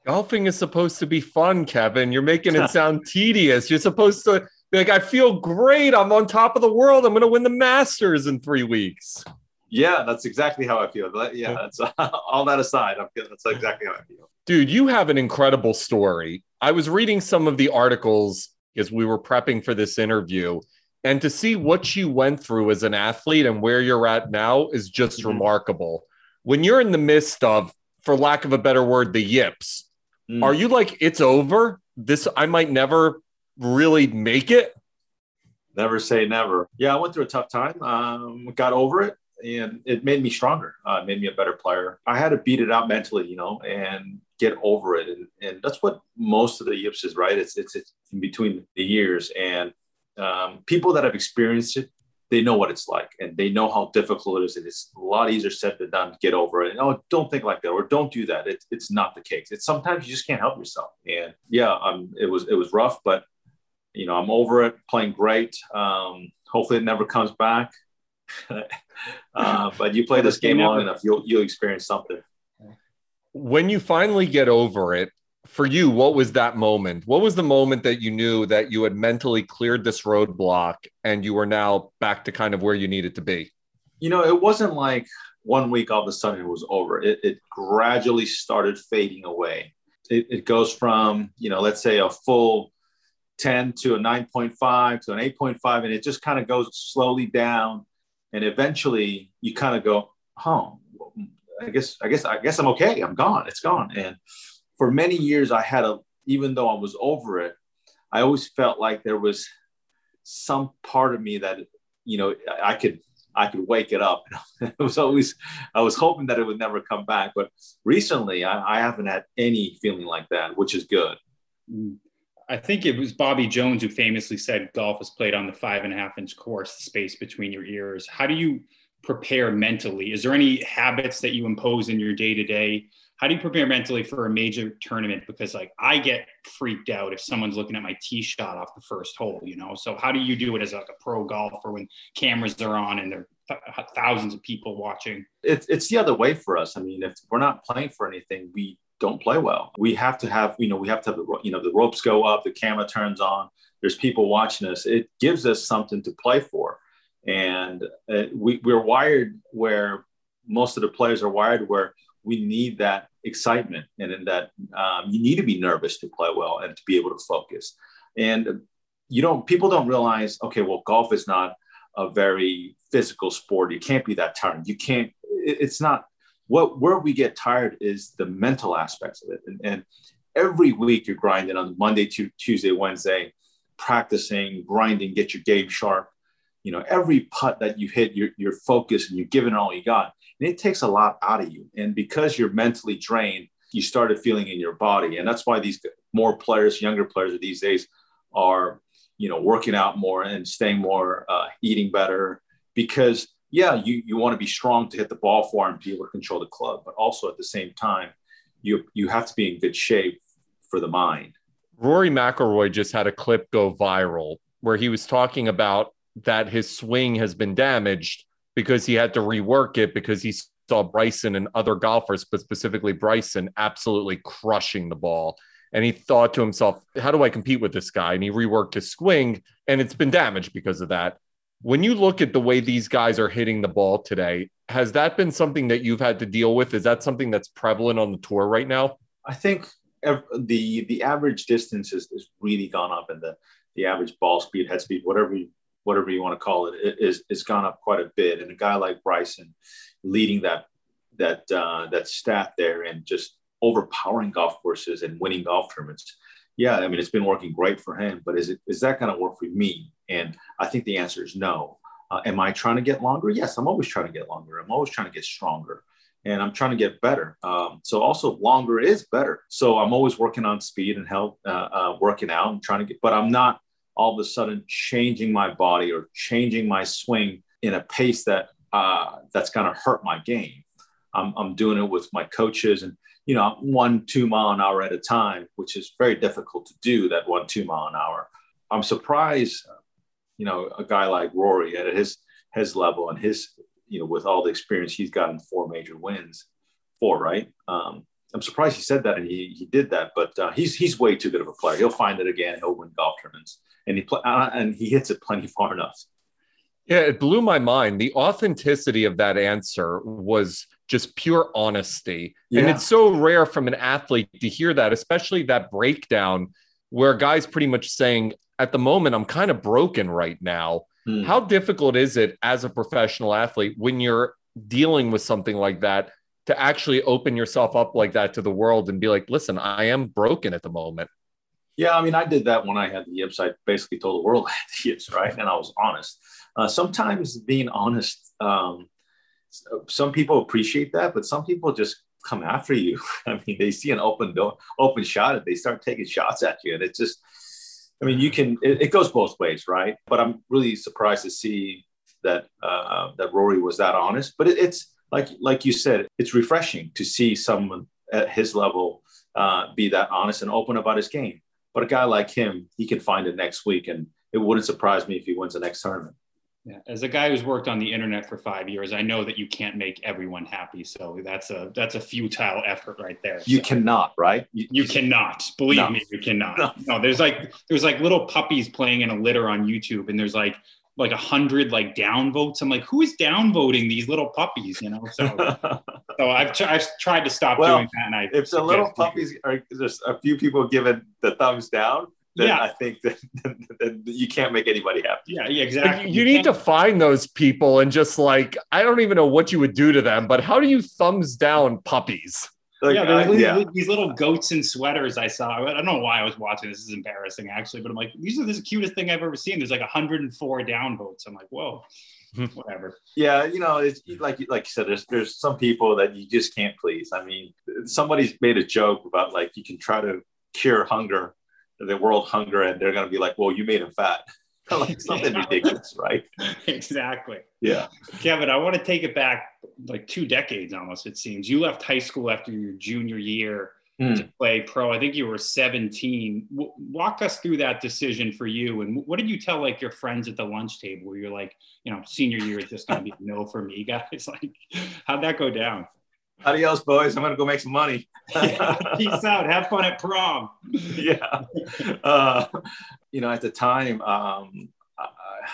Golfing is supposed to be fun, Kevin. You're making it sound tedious. You're supposed to be like, I feel great. I'm on top of the world. I'm going to win the Masters in three weeks. Yeah, that's exactly how I feel. Yeah, that's all that aside. I'm feeling, that's exactly how I feel. Dude, you have an incredible story. I was reading some of the articles as we were prepping for this interview, and to see what you went through as an athlete and where you're at now is just mm-hmm. remarkable. When you're in the midst of, for lack of a better word, the yips, mm. are you like, it's over? This, I might never really make it? Never say never. Yeah, I went through a tough time, um, got over it. And it made me stronger. Uh, it made me a better player. I had to beat it out mentally, you know, and get over it. And, and that's what most of the yips is, right? It's, it's, it's in between the years. And um, people that have experienced it, they know what it's like. And they know how difficult it is. And it's a lot easier said than done to get over it. And, oh, don't think like that, or don't do that. It, it's not the case. It's sometimes you just can't help yourself. And yeah, um, it was it was rough, but, you know, I'm over it, playing great. Um, hopefully it never comes back. uh, but you play this game long enough, you'll you'll experience something. When you finally get over it, for you, what was that moment? What was the moment that you knew that you had mentally cleared this roadblock and you were now back to kind of where you needed to be? You know, it wasn't like one week all of a sudden it was over. It, it gradually started fading away. It, it goes from, you know, let's say a full ten to a nine point five to an eight point five, and it just kind of goes slowly down. And eventually you kind of go, oh, I guess, I guess, I guess I'm okay. I'm gone. It's gone. And for many years I had a, even though I was over it, I always felt like there was some part of me that, you know, I could, I could wake it up. It was always, I was hoping that it would never come back. But recently I, I haven't had any feeling like that, which is good. I think it was Bobby Jones who famously said golf is played on the five and a half inch course, the space between your ears. How do you prepare mentally? Is there any habits that you impose in your day to day? How do you prepare mentally for a major tournament? Because like I get freaked out if someone's looking at my tee shot off the first hole, you know? So how do you do it as like a pro golfer when cameras are on and there are thousands of people watching? It's, it's the other way for us. I mean, if we're not playing for anything, we don't play well. We have to have, you know, we have to have the, you know, the ropes go up, the camera turns on, there's people watching us. It gives us something to play for. And uh, we, we're wired where most of the players are wired where we need that excitement and in that um, you need to be nervous to play well and to be able to focus. And you don't, people don't realize, okay, well, golf is not a very physical sport. You can't be that tired. You can't, it, it's not, what, where we get tired is the mental aspects of it. And, and every week you're grinding on Monday, Tuesday, Wednesday, practicing, grinding, get your game sharp. You know, every putt that you hit, you're, you're focused and you're giving all you got. And it takes a lot out of you. And because you're mentally drained, you started feeling in your body. And that's why these more players, younger players these days are, you know, working out more and staying more, uh, eating better. Because, yeah, you, you want to be strong to hit the ball far and be able to control the club. But also at the same time, you you have to be in good shape for the mind. Rory McIlroy just had a clip go viral where he was talking about that his swing has been damaged because he had to rework it because he saw Bryson and other golfers, but specifically Bryson, absolutely crushing the ball. And he thought to himself, how do I compete with this guy? And he reworked his swing, and it's been damaged because of that. When you look at the way these guys are hitting the ball today, has that been something that you've had to deal with? Is that something that's prevalent on the tour right now? I think the the average distance has, has really gone up, and the, the average ball speed, head speed, whatever you whatever you want to call it, it is, is gone up quite a bit. And a guy like Bryson leading that, that, uh, that staff there and just overpowering golf courses and winning golf tournaments. Yeah. I mean, it's been working great for him, but is it, is that going to work for me? And I think the answer is no. Uh, am I trying to get longer? Yes, I'm always trying to get longer. I'm always trying to get stronger, and I'm trying to get better. Um, so also longer is better. So I'm always working on speed and health, uh, uh, working out and trying to get, but I'm not all of a sudden changing my body or changing my swing in a pace that uh, that's going to hurt my game. I'm, I'm doing it with my coaches and, you know, one, two mile an hour at a time, which is very difficult to do, that one, two mile an hour. I'm surprised, you know, a guy like Rory at his, his level and his, you know, with all the experience he's gotten, four major wins, four, right? Um, I'm surprised he said that and he he did that. But uh, he's he's way too good of a player. He'll find it again. He'll win golf tournaments, and he play, uh, and he hits it plenty far enough. Yeah, it blew my mind. The authenticity of that answer was just pure honesty. Yeah. And it's so rare from an athlete to hear that, especially that breakdown where a guy's pretty much saying, at the moment, I'm kind of broken right now. Hmm. How difficult is it as a professional athlete when you're dealing with something like that to actually open yourself up like that to the world and be like, listen, I am broken at the moment? Yeah, I mean, I did that when I had the yips. I basically told the world I had the yips, right? And I was honest. Uh, sometimes being honest, um, some people appreciate that, but some people just come after you. I mean, they see an open door, open shot, and they start taking shots at you. And it's just, I mean, you can, it, it goes both ways, right? But I'm really surprised to see that uh, that Rory was that honest. But it, it's like, like you said, it's refreshing to see someone at his level uh, be that honest and open about his game. But a guy like him, he can find it next week, and it wouldn't surprise me if he wins the next tournament. Yeah. As a guy who's worked on the internet for five years, I know that you can't make everyone happy. So that's a that's a futile effort right there. You so. cannot, right? You, you cannot. Believe no. me, you cannot. No. no, there's like there's like little puppies playing in a litter on YouTube, and there's like like a hundred like down votes. I'm like, who is downvoting these little puppies? You know, so so I've tr- I've tried to stop well, doing that. And I if the little puppies you. are just a few people giving the thumbs down, then yeah. I think that, that you can't make anybody happy. Yeah, yeah, exactly. You, you need to find those people and just like, I don't even know what you would do to them, but how do you thumbs down puppies? Like, yeah, there's uh, these, yeah. these little goats in sweaters I saw. I don't know why I was watching. This is embarrassing, actually. But I'm like, these are the cutest thing I've ever seen. There's like one hundred four downvotes. I'm like, whoa, whatever. Yeah, you know, it's like like you said, there's there's some people that you just can't please. I mean, somebody's made a joke about like you can try to cure hunger, the world hunger, and they're going to be like, well, you made him fat. Like something ridiculous, right? Exactly. Yeah. Kevin, I want to take it back like two decades almost, it seems. You left high school after your junior year mm. to play pro. I think you were seventeen. W- walk us through that decision for you. And what did you tell like your friends at the lunch table where you're like, you know, senior year is just going to be no for me, guys? Like, how'd that go down? Adios, boys. I'm going to go make some money. Yeah, peace out. Have fun at prom. Yeah. Uh, you know, at the time, um, I,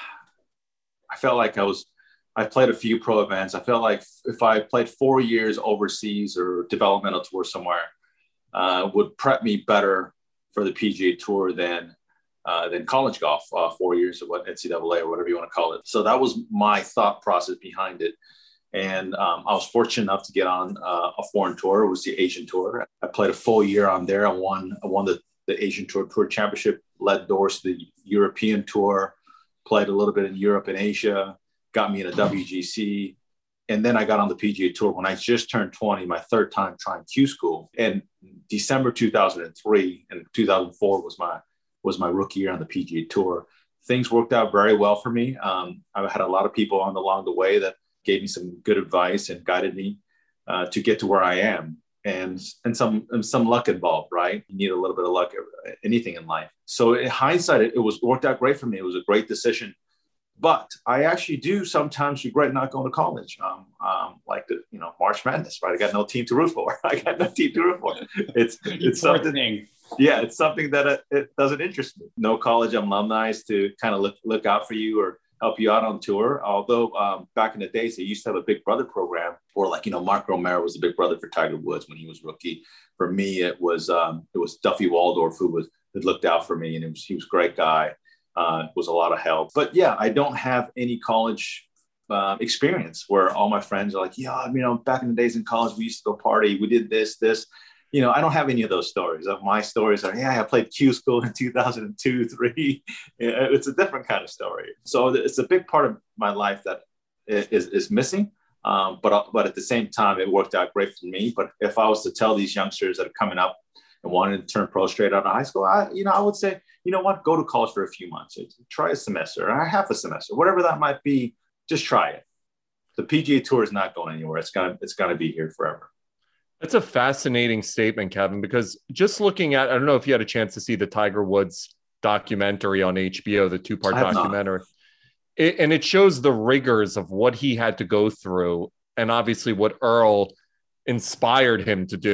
I felt like I was, I played a few pro events. I felt like if I played four years overseas or developmental tour somewhere, uh, would prep me better for the P G A Tour than uh, than college golf, uh, four years of what N C double A or whatever you want to call it. So that was my thought process behind it. And um, I was fortunate enough to get on uh, a foreign tour. It was the Asian Tour. I played a full year on there. I won, I won the, the Asian Tour Tour Championship, led doors to the European Tour, played a little bit in Europe and Asia, got me in a W G C. And then I got on the P G A Tour when I just turned twenty, my third time trying Q School. And December two thousand three and two thousand four was my was my rookie year on the P G A Tour. Things worked out very well for me. Um, I had a lot of people on along the way that gave me some good advice and guided me uh, to get to where I am, and and some and some luck involved, right? You need a little bit of luck, anything in life. So in hindsight, it, it was worked out great for me. It was a great decision, but I actually do sometimes regret not going to college. Um, um, like the you know March Madness, right? I got no team to root for. I got no team to root for. It's it's something. Yeah, it's something that it, it doesn't interest me. No college alumni to kind of look look out for you or help you out on tour. Although um, back in the days, they used to have a Big Brother program, or like, you know, Mark Romero was the Big Brother for Tiger Woods when he was rookie. For me, it was um, it was Duffy Waldorf who was that looked out for me, and it was, he was a great guy. Uh, was a lot of help. But yeah, I don't have any college uh, experience where all my friends are like, yeah, you know, back in the days in college, we used to go party. We did this, this. You know, I don't have any of those stories. My stories are, yeah, I played Q School in two thousand two, three. It's a different kind of story. So it's a big part of my life that is, is missing. Um, but, but at the same time, it worked out great for me. But if I was to tell these youngsters that are coming up and wanting to turn pro straight out of high school, I, you know, I would say, you know what, go to college for a few months, try a semester or half a semester, whatever that might be, just try it. The P G A Tour is not going anywhere. It's gonna, it's gonna be here forever. That's a fascinating statement, Kevin, because just looking at, I don't know if you had a chance to see the Tiger Woods documentary on H B O, the two-part documentary, it, and it shows the rigors of what he had to go through and obviously what Earl inspired him to do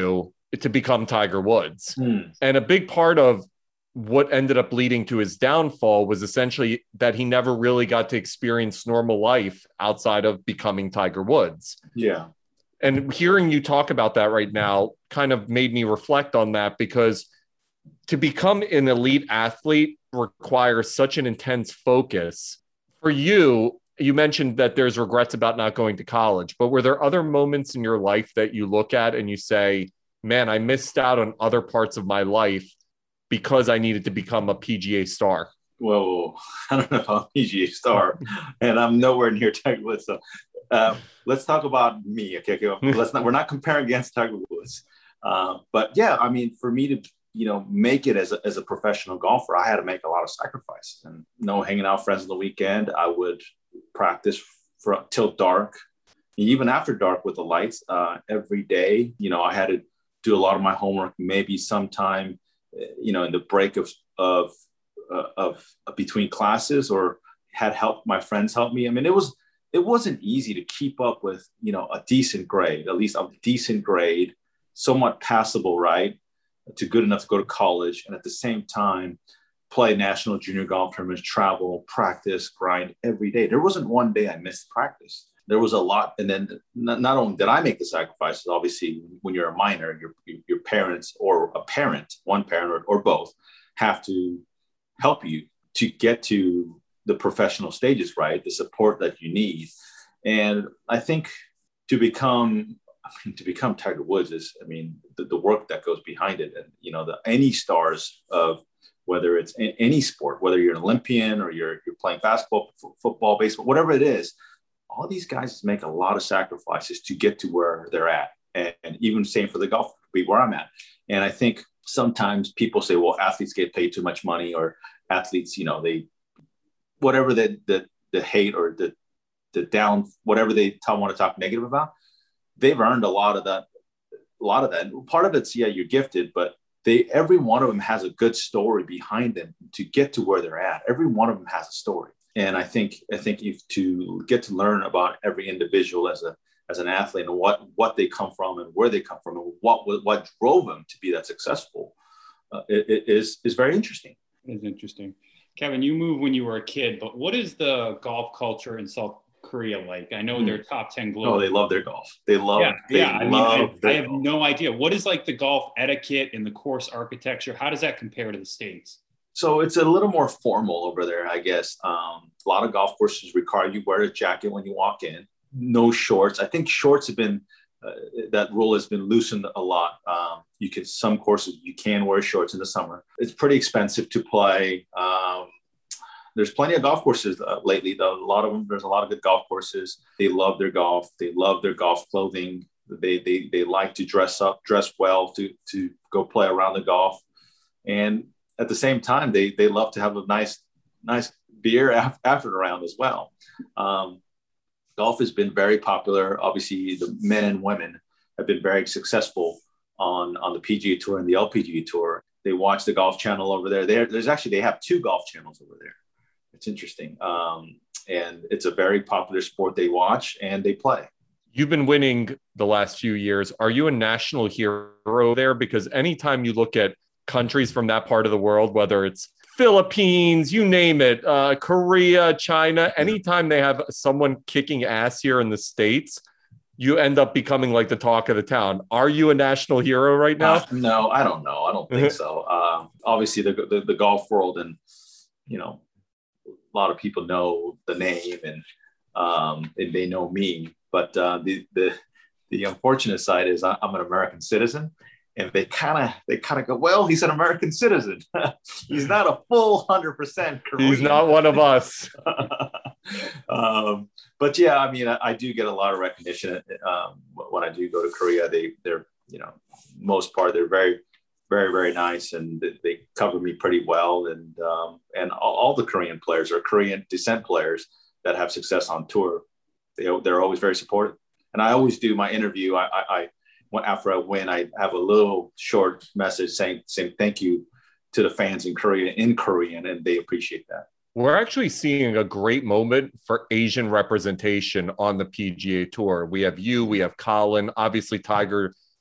to become Tiger Woods. Mm. And a big part of what ended up leading to his downfall was essentially that he never really got to experience normal life outside of becoming Tiger Woods. Yeah. And hearing you talk about that right now kind of made me reflect on that, because to become an elite athlete requires such an intense focus. For you, you mentioned that there's regrets about not going to college, but were there other moments in your life that you look at and you say, man, I missed out on other parts of my life because I needed to become a P G A star? Well, I don't know about P G A star, and I'm nowhere near Tiger Woods. So uh, let's talk about me. Okay, okay. Let's not. We're not comparing against Tiger Woods, uh, but yeah, I mean, for me to you know make it as a, as a professional golfer, I had to make a lot of sacrifices. And you know, hanging out with friends on the weekend, I would practice for till dark, even after dark with the lights uh, every day. You know, I had to do a lot of my homework. Maybe sometime, you know, in the break of of uh, of, of between classes, or had help. My friends help me. I mean, it was it wasn't easy to keep up with you know a decent grade, at least a decent grade, somewhat passable, right, to good enough to go to college, and at the same time play national junior golf tournaments, travel, practice, grind every day. There wasn't one day I missed practice. There was a lot. And then not, not only did I make the sacrifices, obviously when you're a minor, your, your parents or a parent, one parent or, or both, have to help you to get to the professional stages, right? The support that you need. And I think to become, I mean, to become Tiger Woods is, I mean, the, the work that goes behind it. And, you know, the any stars of, whether it's in any sport, whether you're an Olympian or you're, you're playing basketball, f- football, baseball, whatever it is, all these guys make a lot of sacrifices to get to where they're at. And, and even same for the golf, be where I'm at. And I think sometimes people say, well, athletes get paid too much money, or athletes, you know, they, whatever the, the, the hate or the, the down, whatever they tell, want to talk negative about, they've earned a lot of that, a lot of that. Part of it's, yeah, you're gifted, but they, every one of them has a good story behind them to get to where they're at. Every one of them has a story. And I think, I think if to get to learn about every individual as a, as an athlete, and what, what they come from and where they come from and what, what drove them to be that successful uh, it, it is, is very interesting. It's interesting. Kevin, you moved when you were a kid, but what is the golf culture in South Korea like? I know they're top ten global. Oh, they love their golf. They love, yeah, they yeah. I mean, love I, I have golf. no idea. What is like the golf etiquette and the course architecture? How does that compare to the States? So it's a little more formal over there, I guess. Um, a lot of golf courses require you wear a jacket when you walk in, no shorts. I think shorts have been, uh, that rule has been loosened a lot. Um, you can, some courses, you can wear shorts in the summer. It's pretty expensive to play. Um, There's plenty of golf courses uh, lately, though. A lot of them, there's a lot of good golf courses. They love their golf. They love their golf clothing. They they they like to dress up, dress well to to go play around the golf. And at the same time, they they love to have a nice nice beer af- after the round as well. Um, golf has been very popular. Obviously, the men and women have been very successful on on the P G A Tour and the L P G A Tour. They watch the Golf Channel over there. There, there's actually they have two golf channels over there. It's interesting. Um, and it's a very popular sport they watch and they play. You've been winning the last few years. Are you a national hero there? Because anytime you look at countries from that part of the world, whether it's Philippines, you name it, uh, Korea, China, anytime they have someone kicking ass here in the States, you end up becoming like the talk of the town. Are you a national hero right now? Uh, no, I don't know. I don't think so. Uh, obviously, the, the, the golf world and, you know, a lot of people know the name and, um, and they know me. But uh, the, the the unfortunate side is I'm an American citizen, and they kind of they kind of go, well, he's an American citizen. He's not a full hundred percent Korean. He's not one of us. um, but yeah, I mean, I, I do get a lot of recognition um, when I do go to Korea. They they're you know most part they're very very very nice, and they, they cover me pretty well. And um, and all, all the Korean players are Korean descent players that have success on tour. They, they're always very supportive. And I always do my interview. I, I, I after I win, I have a little short message saying, saying thank you to the fans in Korea in Korean, and they appreciate that. We're actually seeing a great moment for Asian representation on the P G A Tour. We have you, we have Colin, obviously Tiger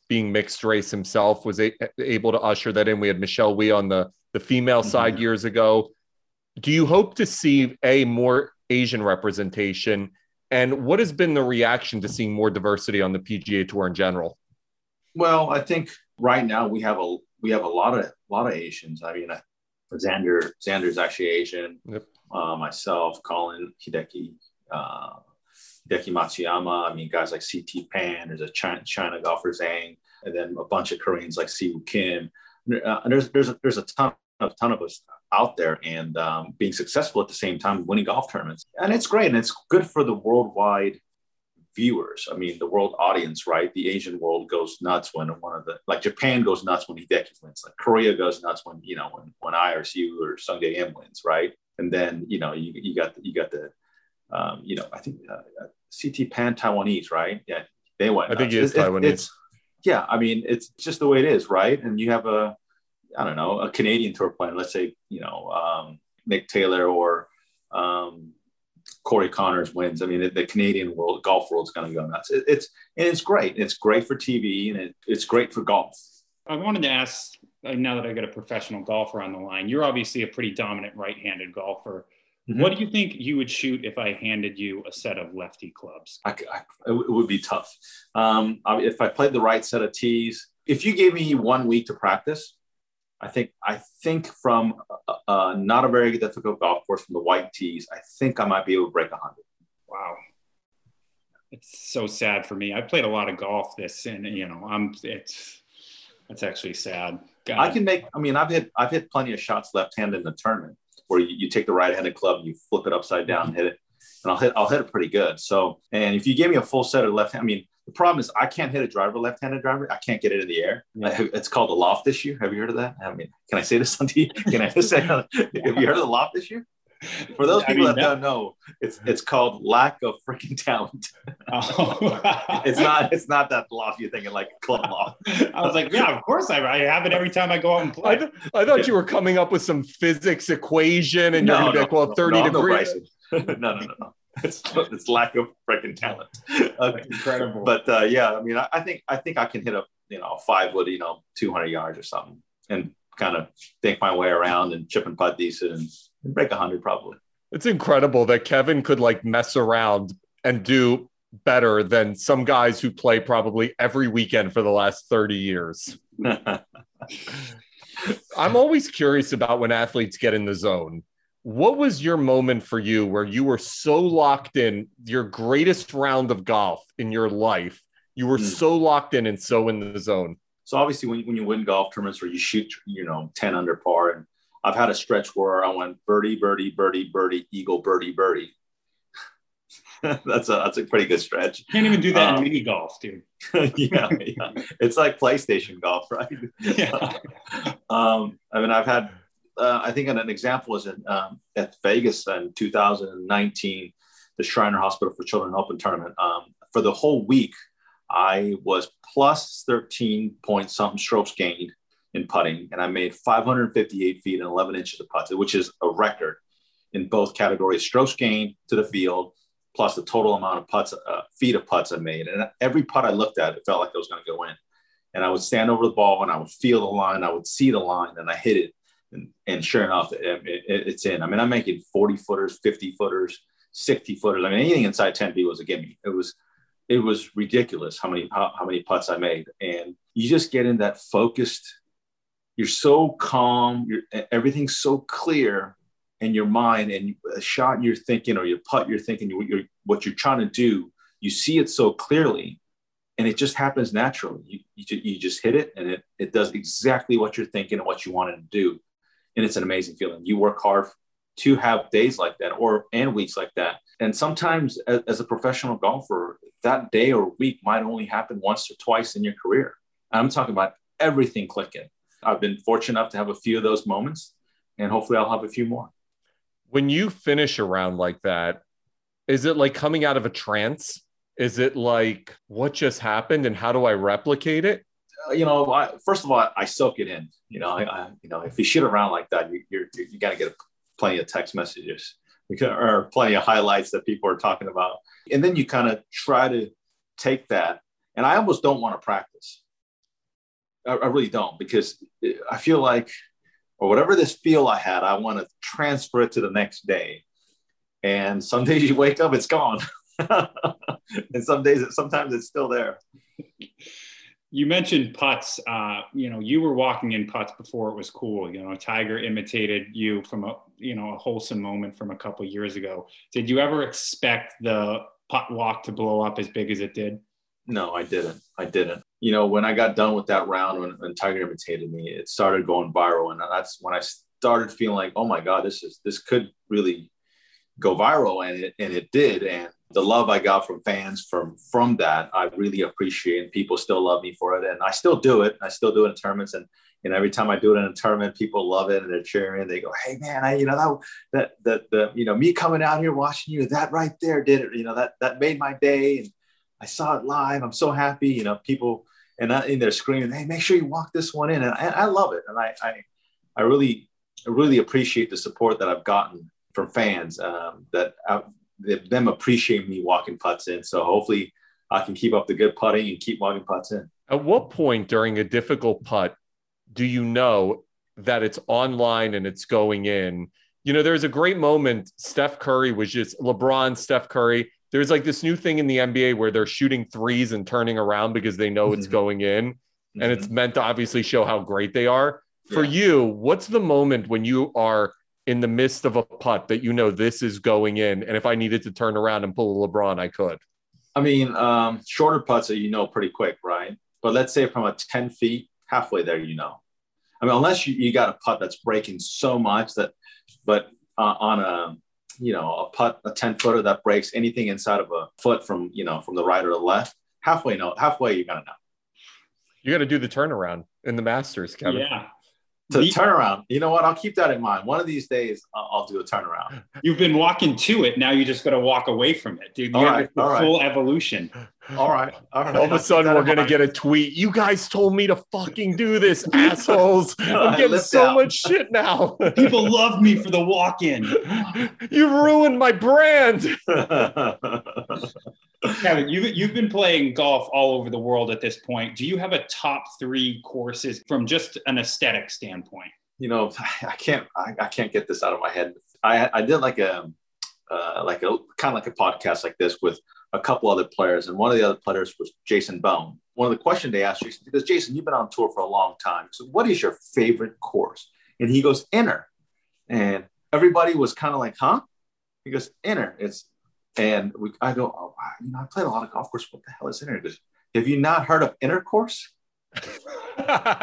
being mixed race himself, was a- able to usher that in. We had Michelle Wee on the, the female mm-hmm. side years ago. Do you hope to see a more Asian representation? And what has been the reaction to seeing more diversity on the P G A Tour in general? Well, I think right now we have a we have a lot of a lot of Asians. I mean, Xander Xander's actually Asian. Yep. Uh, myself, Colin Hideki, uh, Hideki Matsuyama. I mean, guys like C T Pan. There's a China, China golfer Zhang, and then a bunch of Koreans like Siwoo Kim. Uh, and there's there's a, there's a ton of ton of us out there, and um, being successful at the same time, winning golf tournaments, and it's great, and it's good for the worldwide viewers. I mean, the world audience, right? The Asian world goes nuts when one of the, like Japan goes nuts when Hideki wins. Like Korea goes nuts when, you know, when, when I or Siwoo or Sungjae Im wins, right? And then, you know, you, you got, you got the, um, you know, I think uh, C T Pan Taiwanese, right? Yeah, they went nuts. I think he is it, Taiwanese. It, it's, yeah, I mean, it's just the way it is, right? And you have a, I don't know, a Canadian tour player, let's say, you know, um, Nick Taylor or, um, Corey Connors wins. I mean, the, the Canadian world, golf world is going to go nuts. It, it's and it's great. It's great for T V, and it, it's great for golf. I wanted to ask, now that I got a professional golfer on the line, you're obviously a pretty dominant right-handed golfer. Mm-hmm. What do you think you would shoot if I handed you a set of lefty clubs? I, I, it would be tough. Um, if I played the right set of tees, if you gave me one week to practice, I think I think from uh, not a very difficult golf course from the white tees, I think I might be able to break one hundred. Wow. It's so sad for me. I played a lot of golf this, and, you know, I'm, it's, it's actually sad. God. I can make, I mean, I've hit, I've hit plenty of shots left-handed in the tournament where you, you take the right-handed club and you flip it upside down and hit it. And I'll hit, I'll hit it pretty good. So, and if you gave me a full set of left-hand, I mean, the problem is I can't hit a driver, left-handed driver. I can't get it in the air. Yeah. It's called the loft issue. Have you heard of that? I mean, can I say this on T V? Can I just say, have you heard of the loft issue? For those people I mean, that no. don't know, it's it's called lack of freaking talent. Oh. it's not it's not that loft you're thinking, like club loft. I was like, yeah, of course I, I have it every time I go out and play. I, th- I thought you were coming up with some physics equation, and no, you're no, like, well, no, thirty no, degrees. No, no, no, no, no. It's, it's lack of freaking talent. Okay. Incredible. But uh, yeah, I mean, I, I think I think I can hit a you know a five wood, you know, two hundred yards or something, and kind of think my way around and chip and putt decent and, and break a hundred probably. It's incredible that Kevin could like mess around and do better than some guys who play probably every weekend for the last thirty years. I'm always curious about when athletes get in the zone. What was your moment for you where you were so locked in, your greatest round of golf in your life? You were mm. so locked in and so in the zone. So obviously when, when you win golf tournaments where you shoot, you know, ten under par, and I've had a stretch where I went birdie, birdie, birdie, birdie, eagle, birdie, birdie. that's a that's a pretty good stretch. Can't even do that um, in mini golf, dude. yeah, yeah, it's like PlayStation golf, right? Yeah. um, I mean, I've had. Uh, I think an example is in, um, at Vegas in two thousand nineteen, the Shriner Hospital for Children Open tournament. Um, for the whole week, I was plus thirteen point something strokes gained in putting, and I made five hundred fifty-eight feet and eleven inches of putts, which is a record in both categories: strokes gained to the field, plus the total amount of putts, uh, feet of putts I made. And every putt I looked at, it felt like it was going to go in. And I would stand over the ball, and I would feel the line, I would see the line, and I hit it. And, and sure enough, it, it, it's in. I mean, I'm making forty footers, fifty footers, sixty footers. I mean, anything inside ten feet was a gimme. It was, it was ridiculous how many, how, how many putts I made. And you just get in that focused, you're so calm, you're, everything's so clear in your mind, and a shot you're thinking, or your putt you're thinking, you're, what you're trying to do, you see it so clearly, and it just happens naturally. You, you, you just hit it, and it, it does exactly what you're thinking and what you wanted to do. And it's an amazing feeling. You work hard to have days like that, or and weeks like that. And sometimes as, as a professional golfer, that day or week might only happen once or twice in your career. I'm talking about everything clicking. I've been fortunate enough to have a few of those moments, and hopefully I'll have a few more. When you finish a round like that, is it like coming out of a trance? Is it like, what just happened and how do I replicate it? Uh, you know, I, first of all, I soak it in. You know, I, I, you know, if you shoot around like that, you, you're, you you got to get plenty of text messages or plenty of highlights that people are talking about. And then you kind of try to take that. And I almost don't want to practice. I, I really don't, because I feel like, or whatever this feel I had, I want to transfer it to the next day. And some days you wake up, it's gone. And some days, sometimes it's still there. You mentioned putts. Uh, you know, you were walking in putts before it was cool. You know, Tiger imitated you from a, you know, a wholesome moment from a couple of years ago. Did you ever expect the putt walk to blow up as big as it did? No, I didn't. I didn't. You know, when I got done with that round, when, when Tiger imitated me, it started going viral. And that's when I started feeling like, oh my God, this is, this could really go viral. And it, and it did. And the love I got from fans from, from that, I really appreciate, and people still love me for it. And I still do it. I still do it in tournaments. And, and every time I do it in a tournament, people love it and they're cheering. They go, hey man, I, you know, that, that, that, the, you know, me coming out here watching you, that right there did it. You know, that, that made my day. And I saw it live. I'm so happy. You know, people, and, I, and they're screaming, hey, make sure you walk this one in. And I, I love it. And I, I, I really, I really appreciate the support that I've gotten from fans, um, that I, them appreciate me walking putts in. So hopefully I can keep up the good putting and keep walking putts in. At what point during a difficult putt do you know that it's online and it's going in? You know, there's a great moment. Steph Curry was just LeBron, Steph Curry. There's like this new thing in the N B A where they're shooting threes and turning around because they know mm-hmm. it's going in. Mm-hmm. And it's meant to obviously show how great they are. For yeah. you, what's the moment when you are in the midst of a putt that you know this is going in, and if I needed to turn around and pull a LeBron, I could? I mean, um, shorter putts that you know pretty quick, right? But let's say from a ten feet, halfway there, you know. I mean, unless you, you got a putt that's breaking so much that, but uh, on a, you know, a putt, a ten footer that breaks anything inside of a foot from, you know, from the right or the left, halfway, no, halfway, you're going to know. You got to do the turnaround in the Masters, Kevin. Yeah. To the turnaround, you know what? I'll keep that in mind. One of these days, I'll, I'll do a turnaround. You've been walking to it. Now you just got to walk away from it, dude. You all have right, the all full right. evolution. All right, all right. All of a sudden, we're gonna get a tweet. You guys told me to fucking do this, assholes. I'm getting so out. much shit now. People love me for the walk-in. You ruined my brand. Kevin, you've, you've been playing golf all over the world at this point. Do you have a top three courses from just an aesthetic standpoint? You know, I can't, I, I can't get this out of my head. I, I did like a, uh, like a kind of like a podcast like this with a couple other players, and one of the other players was Jason Bone. One of the questions they asked Jason, because Jason, you've been on tour for a long time. So, what is your favorite course? And he goes, Inner. And everybody was kind of like, huh? He goes, Inner. It's And we, I go, oh, wow, you know, I played a lot of golf course. What the hell is Inner? He goes, have you not heard of Intercourse? So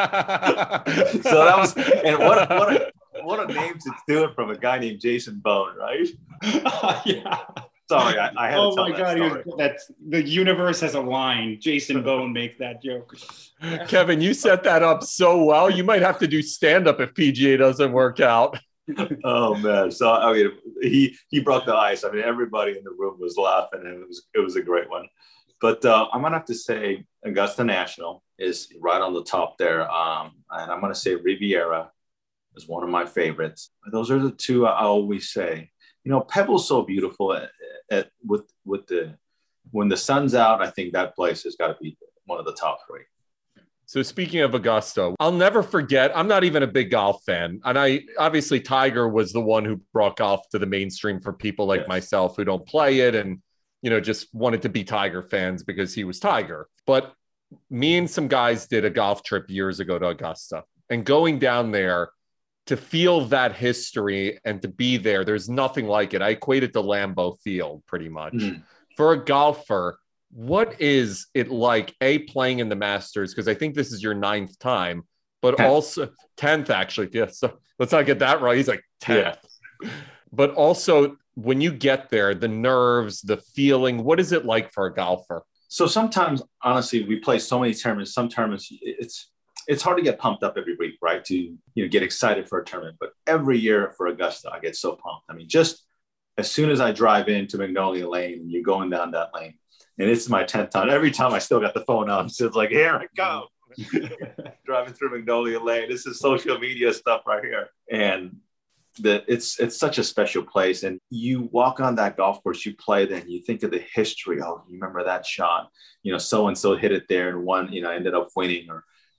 that was, and what a, what a, what a name to do it from a guy named Jason Bone, right? Uh, yeah. Sorry, I, I had oh to tell my that God, story. was, that's the universe has aligned. Jason Bone makes that joke. Kevin, you set that up so well. You might have to do stand-up if P G A doesn't work out. Oh man! So I mean, he he broke the ice. I mean, everybody in the room was laughing, and it was it was a great one. But uh, I'm gonna have to say Augusta National is right on the top there, um, and I'm gonna say Riviera is one of my favorites. Those are the two I always say. You know, Pebble's so beautiful at, at with with the when the sun's out. I think that place has got to be one of the top three. So speaking of Augusta, I'll never forget, I'm not even a big golf fan. And I obviously Tiger was the one who brought golf to the mainstream for people like yes. myself who don't play it and, you know, just wanted to be Tiger fans because he was Tiger. But me and some guys did a golf trip years ago to Augusta, and going down there to feel that history and to be there, there's nothing like it. I equate it to Lambeau Field pretty much. Mm. For a golfer, what is it like, A, playing in the Masters? Because I think this is your ninth time, but tenth. Also tenth, actually. Yeah, so let's not get that right. He's like tenth. Yeah. But also, when you get there, the nerves, the feeling, what is it like for a golfer? So sometimes, honestly, we play so many tournaments. Some tournaments, it's it's hard to get pumped up every week, right? To you know, get excited for a tournament. But every year for Augusta, I get so pumped. I mean, just as soon as I drive into Magnolia Lane, and you're going down that lane, and it's my tenth time. Every time I still got the phone out. So it's like, here I go. Driving through Magnolia Lane. This is social media stuff right here. And the, it's it's such a special place. And you walk on that golf course, you play there, and you think of the history. Oh, you remember that shot? You know, so-and-so hit it there and won, you know, ended up winning. Or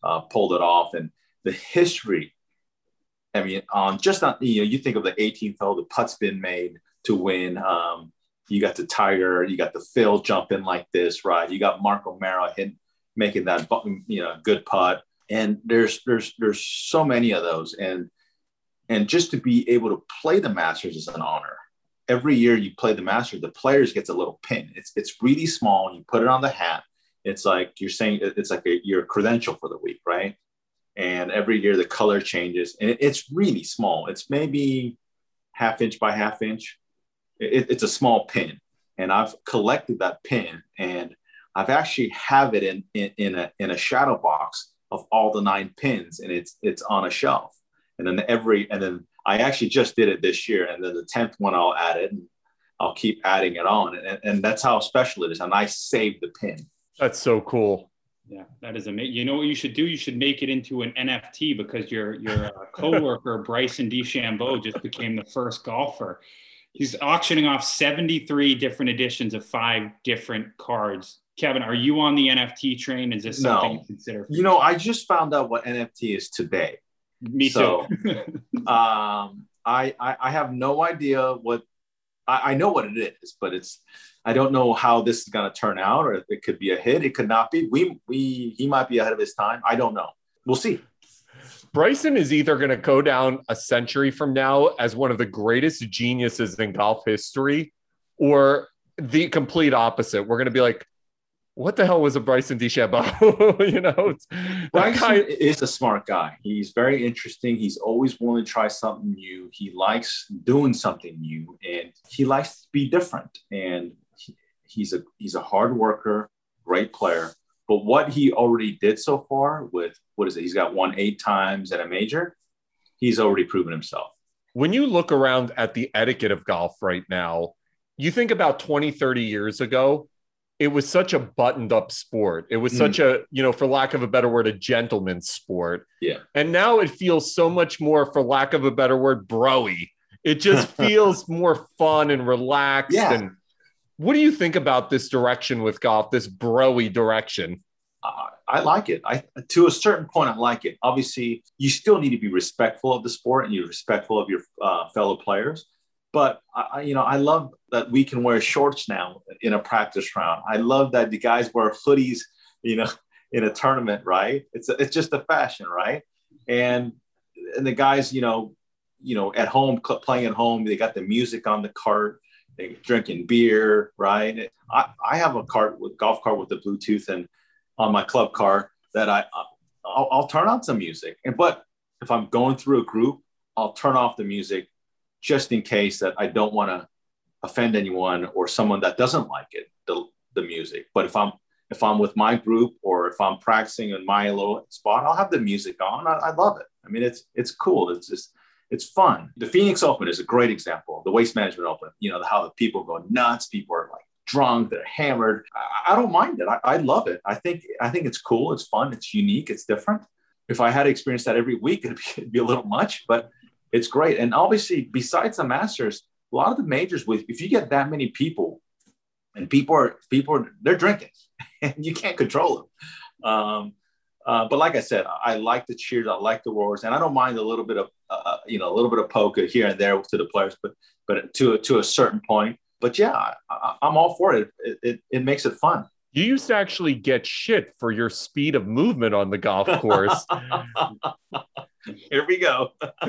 uh, pulled it off. And the history, I mean, on just on, you know, you think of the eighteenth hole, the putt's been made to win. Um, you got the Tiger, you got the Phil jumping like this, right? You got Mark O'Mara hitting, making that, you know, good putt. And there's, there's, there's so many of those. And, and just to be able to play the Masters is an honor. Every year you play the Masters, the players gets a little pin. It's, it's really small. You put it on the hat. It's like you're saying, it's like a, your credential for the week, right? And every year the color changes, and it, it's really small. It's maybe half inch by half inch. It, it's a small pin, and I've collected that pin, and I've actually have it in, in in a in a shadow box of all the nine pins, and it's it's on a shelf. And then every and then I actually just did it this year, and then the tenth one I'll add it, and I'll keep adding it on, and, and that's how special it is. And I saved the pin. That's so cool. Yeah, that is amazing. You know what you should do? You should make it into an N F T, because your your uh, coworker Bryson DeChambeau just became the first golfer. He's auctioning off seventy-three different editions of five different cards. Kevin, are you on the N F T train? Is this something No. you consider? You know, I just found out what N F T is today. Me So, too. um, I, I I have no idea what I, I know what it is, but it's I don't know how this is going to turn out, or if it could be a hit. It could not be. We we he might be ahead of his time. I don't know. We'll see. Bryson is either going to go down a century from now as one of the greatest geniuses in golf history, or the complete opposite. We're going to be like, what the hell was a Bryson DeChambeau? you know, it's, that Bryson guy is a smart guy. He's very interesting. He's always willing to try something new. He likes doing something new, and he likes to be different. And he, he's a he's a hard worker, great player. But what he already did so far with, what is it? He's got won eight times at a major. He's already proven himself. when you look around at the etiquette of golf right now, you think about twenty, thirty years ago, it was such a buttoned up sport. It was mm. such a, you know, for lack of a better word, a gentleman's sport. Yeah. And now it feels so much more, for lack of a better word, bro-y. It just feels more fun and relaxed. Yeah. And what do you think about this direction with golf, this bro-y direction? Uh, I like it. I, to a certain point, I like it. Obviously, you still need to be respectful of the sport and you're respectful of your uh, fellow players. But, I, you know, I love that we can wear shorts now in a practice round. I love that the guys wear hoodies, you know, in a tournament, right? It's a, it's just a fashion, right? And and the guys, you know, you know, at home, playing at home, they got the music on the cart, they drinking beer, right? I, I have a cart with golf cart with the Bluetooth and on my club car that I I'll, I'll turn on some music. And but if I'm going through a group, I'll turn off the music just in case that I don't want to offend anyone or someone that doesn't like it, the, the music. But if I'm if I'm with my group or if I'm practicing in my little spot, I'll have the music on. I, I love it. I mean, it's it's cool. It's just it's fun. The Phoenix Open is a great example. The Waste Management Open, you know, how the people go nuts. People are like drunk, they're hammered. I, I don't mind it. I, I love it. I think I think it's cool. It's fun. It's unique. It's different. If I had to experience that every week, it'd be, it'd be a little much, but it's great. And obviously, besides the Masters, a lot of the majors, with if you get that many people, and people are people are they're drinking, and you can't control them. Um, uh, but like I said, I like the cheers, I like the roars, and I don't mind a little bit of uh, you know a little bit of poker here and there to the players, but but to to a certain point. But yeah, I, I'm all for it. It, it. it makes it fun. You used to actually get shit for your speed of movement on the golf course. Here we go.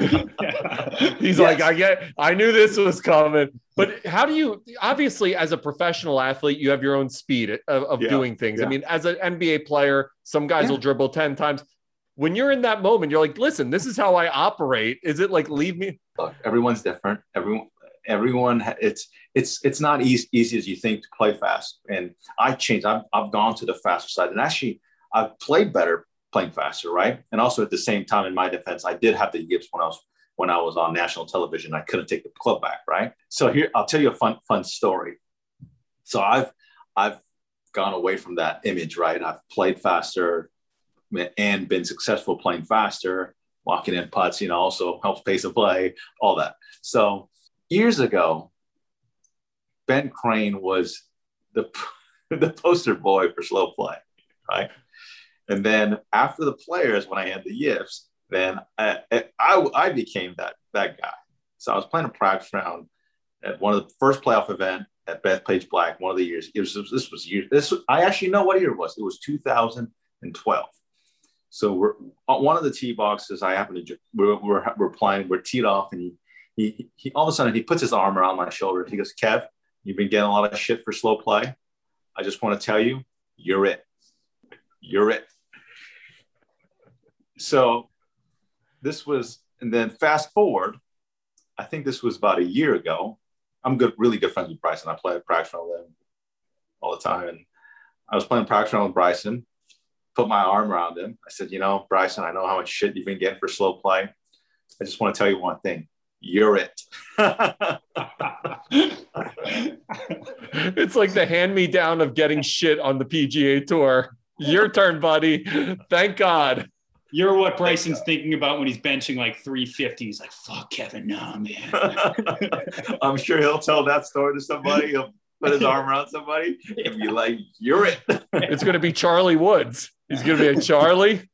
He's yes. like, I get, I knew this was coming. But how do you, obviously, as a professional athlete, you have your own speed of, of yeah. doing things. Yeah. I mean, as an N B A player, some guys yeah. will dribble ten times. When you're in that moment, you're like, listen, this is how I operate. Is it like, leave me? Look, everyone's different. Everyone, everyone, it's it's it's not easy, easy as you think to play fast. And I changed. I've, I've gone to the faster side. And actually, I've played better playing faster, right? And also at the same time, in my defense, I did have the yips when I was when I was on national television. I couldn't take the club back, right? So here, I'll tell you a fun fun story. So I've I've gone away from that image, right? I've played faster and been successful playing faster. Walking in putts, you know, also helps pace of play, all that. So years ago, Ben Crane was the the poster boy for slow play, right? And then after the players, when I had the yips, then I, I, I became that, that guy. So I was playing a practice round at one of the first playoff event at Bethpage Black, one of the years. It was, this was year. This I actually know what year it was. It was two thousand twelve. So we're on one of the tee boxes. I happen to we're we're, we're playing. We're teed off, and he, he he all of a sudden he puts his arm around my shoulder. He goes, "Kev, you've been getting a lot of shit for slow play. I just want to tell you, you're it. You're it." So this was, and then fast forward, I think this was about a year ago. I'm good, really good friends with Bryson. I play practice round with him all the time. And I was playing practice round with Bryson, put my arm around him. I said, you know, Bryson, I know how much shit you've been getting for slow play. I just want to tell you one thing. You're it. It's like the hand-me-down of getting shit on the P G A Tour. Your turn, buddy. Thank God. You're what Bryson's thinking about when he's benching like three fifty. He's like, fuck Kevin, nah, man. I'm sure he'll tell that story to somebody. He'll put his arm around somebody and be like, you're it. It's going to be Charlie Woods. He's going to be a Charlie.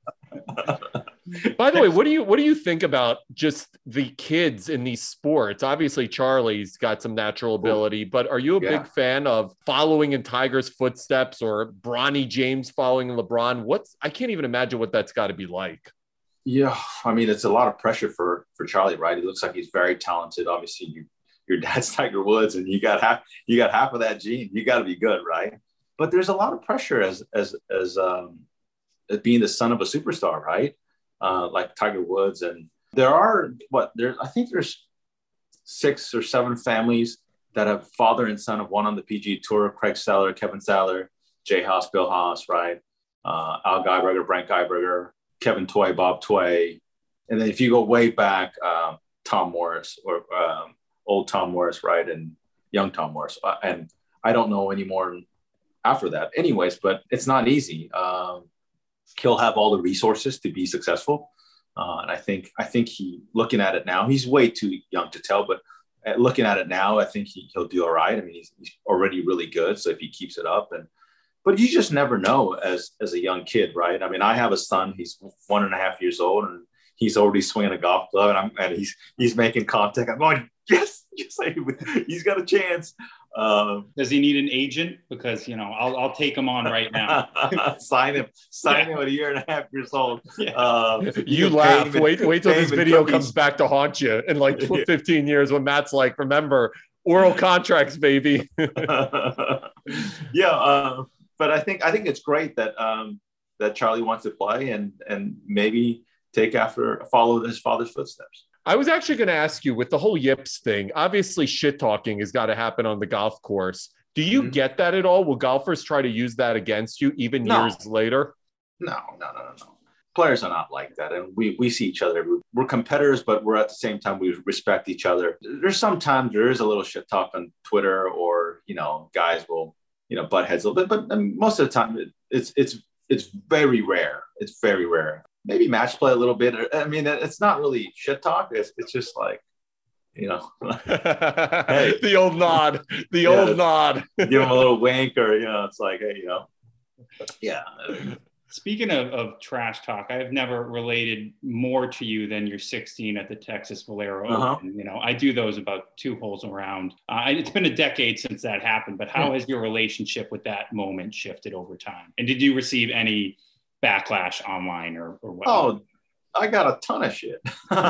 By the way, what do you what do you think about just the kids in these sports? Obviously, Charlie's got some natural ability, but are you a yeah. big fan of following in Tiger's footsteps or Bronny James following LeBron? What's I can't even imagine what that's got to be like. Yeah, I mean, it's a lot of pressure for for Charlie, right? He looks like he's very talented. Obviously, you, your dad's Tiger Woods, and you got half you got half of that gene. You got to be good, right? But there's a lot of pressure as as as um, as being the son of a superstar, right? Uh, like Tiger Woods. And there are what there, I think there's six or seven families that have father and son have won on the P G A Tour. Craig Seller, Kevin Seller, Jay Haas, Bill Haas, right? Uh, Al Geiberger, Brent Geiberger, Kevin Toy, Bob Toy. And then if you go way back, uh, Tom Morris or um, old Tom Morris, right? And young Tom Morris. Uh, and I don't know anymore after that anyways, but it's not easy. Um, He'll have all the resources to be successful. Uh, and I think, I think he, looking at it now, he's way too young to tell, but at looking at it now, I think he, he'll do all right. I mean, he's, he's already really good. So if he keeps it up and, but you just never know as, as a young kid, right? I mean, I have a son, he's one and a half years old and he's already swinging a golf club and I'm, and he's, he's making contact. I'm going, yes, yes, he's got a chance. Um, Does he need an agent? Because, you know, I'll, I'll take him on right now. sign him, sign yeah. him at a year and a half years old. Yeah. Um, you laugh. Wait, wait till this video comes back to haunt you in like fifteen years when Matt's like, remember, oral contracts, baby. yeah. Uh, but I think, I think it's great that, um, that Charlie wants to play and, and maybe take after, follow his father's footsteps. I was actually going to ask you with the whole yips thing, obviously shit talking has got to happen on the golf course. Do you mm-hmm. get that at all? Will golfers try to use that against you even no. years later? No, no, no, no, no. Players are not like that. And we, we see each other. We're competitors, but we're at the same time, we respect each other. There's sometimes there is a little shit talk on Twitter or, you know, guys will, you know, butt heads a little bit, but I mean, most of the time it, it's, it's, it's very rare. It's very rare. Maybe match play a little bit. I mean, it's not really shit talk. It's, it's just like, you know, hey. the old nod, the yeah, old nod. Give him a little wink or, you know, it's like, hey, you know, yeah. Speaking of, of trash talk, I've never related more to you than your sixteen at the Texas Valero uh-huh. Open. You know, I do those about two holes around. Uh, it's been a decade since that happened, but how yeah. has your relationship with that moment shifted over time? And did you receive any backlash online or, or what? Oh, I got a ton of shit,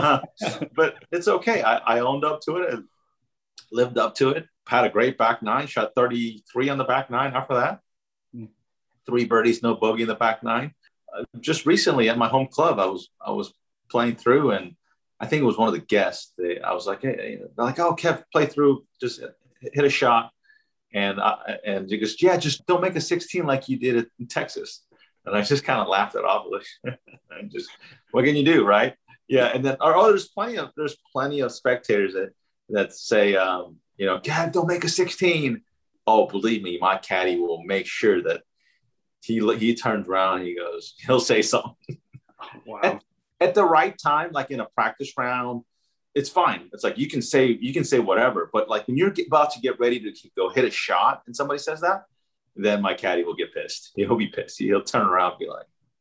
but it's okay. I, I owned up to it and lived up to it. Had a great back nine, shot thirty-three on the back nine after that. Mm. Three birdies, no bogey in the back nine. Uh, just recently at my home club, I was, I was playing through and I think it was one of the guests. They, I was like, hey, they're like, oh, Kev, play through, just hit a shot. And, I, and he goes, yeah, just don't make a sixteen like you did in Texas. And I just kind of laughed it off. Like, just what can you do, right? Yeah. And then, or, oh, there's plenty of there's plenty of spectators that that say, um, you know, Dad, don't make a sixteen. Oh, believe me, my caddy will make sure that he he turns around and he goes, he'll say something. Wow. At, at the right time, like in a practice round, it's fine. It's like you can say you can say whatever, but like when you're about to get ready to go hit a shot and somebody says that, then my caddy will get pissed. He'll be pissed. He'll turn around and be like,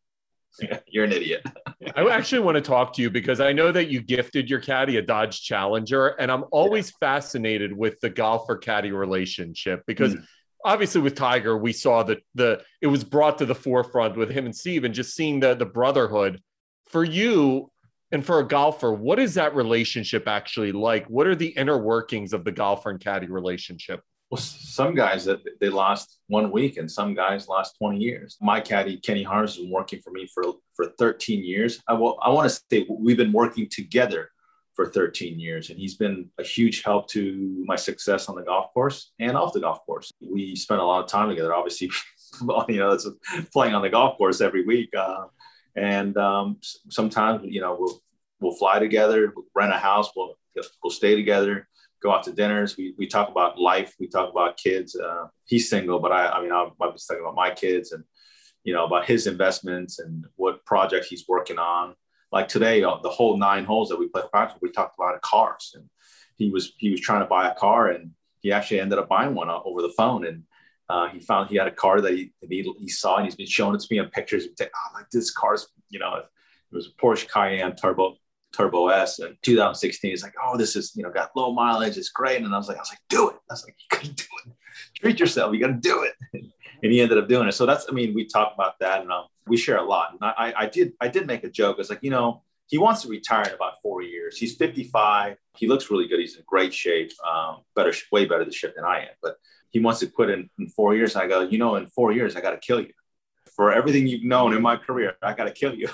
You're an idiot. I actually want to talk to you because I know that you gifted your caddy a Dodge Challenger, and I'm always yeah. fascinated with the golfer caddy relationship because mm. obviously with Tiger, we saw that the it was brought to the forefront with him and Steve, and just seeing the the brotherhood. For you and for a golfer, what is that relationship actually like? What are the inner workings of the golfer and caddy relationship? Well, some guys that they lost one week and some guys lost twenty years. My caddy, Kenny Harms, has been working for me for, for thirteen years. I, will, I want to say we've been working together for thirteen years, and he's been a huge help to my success on the golf course and off the golf course. We spent a lot of time together, obviously, you know, it's playing on the golf course every week. Uh, and um, sometimes, you know, we'll, we'll fly together, we'll rent a house, we'll, we'll stay together, go out to dinners. We we talk about life. We talk about kids. Uh, he's single, but I, I mean, I, I was talking about my kids and, you know, about his investments and what projects he's working on. Like today, uh, the whole nine holes that we played practice, we talked about cars, and he was, he was trying to buy a car, and he actually ended up buying one over the phone. And uh, he found he had a car that he, that he, he saw, and he's been showing it to me in pictures. He'd say, oh, like this car's, you know, it was a Porsche Cayenne Turbo. Turbo S in two thousand sixteen. He's like, oh, this is, you know, got low mileage. It's great. And I was like, I was like, do it. I was like, you gotta do it. Treat yourself. You got to do it. And he ended up doing it. So that's, I mean, we talk about that, and um, we share a lot. And I, I did, I did make a joke. It's like, you know, he wants to retire in about four years. He's fifty-five. He looks really good. He's in great shape. Um, better, way better the shape than I am. But he wants to quit in, in four years. And I go, you know, in four years, I got to kill you. For everything you've known in my career, I got to kill you.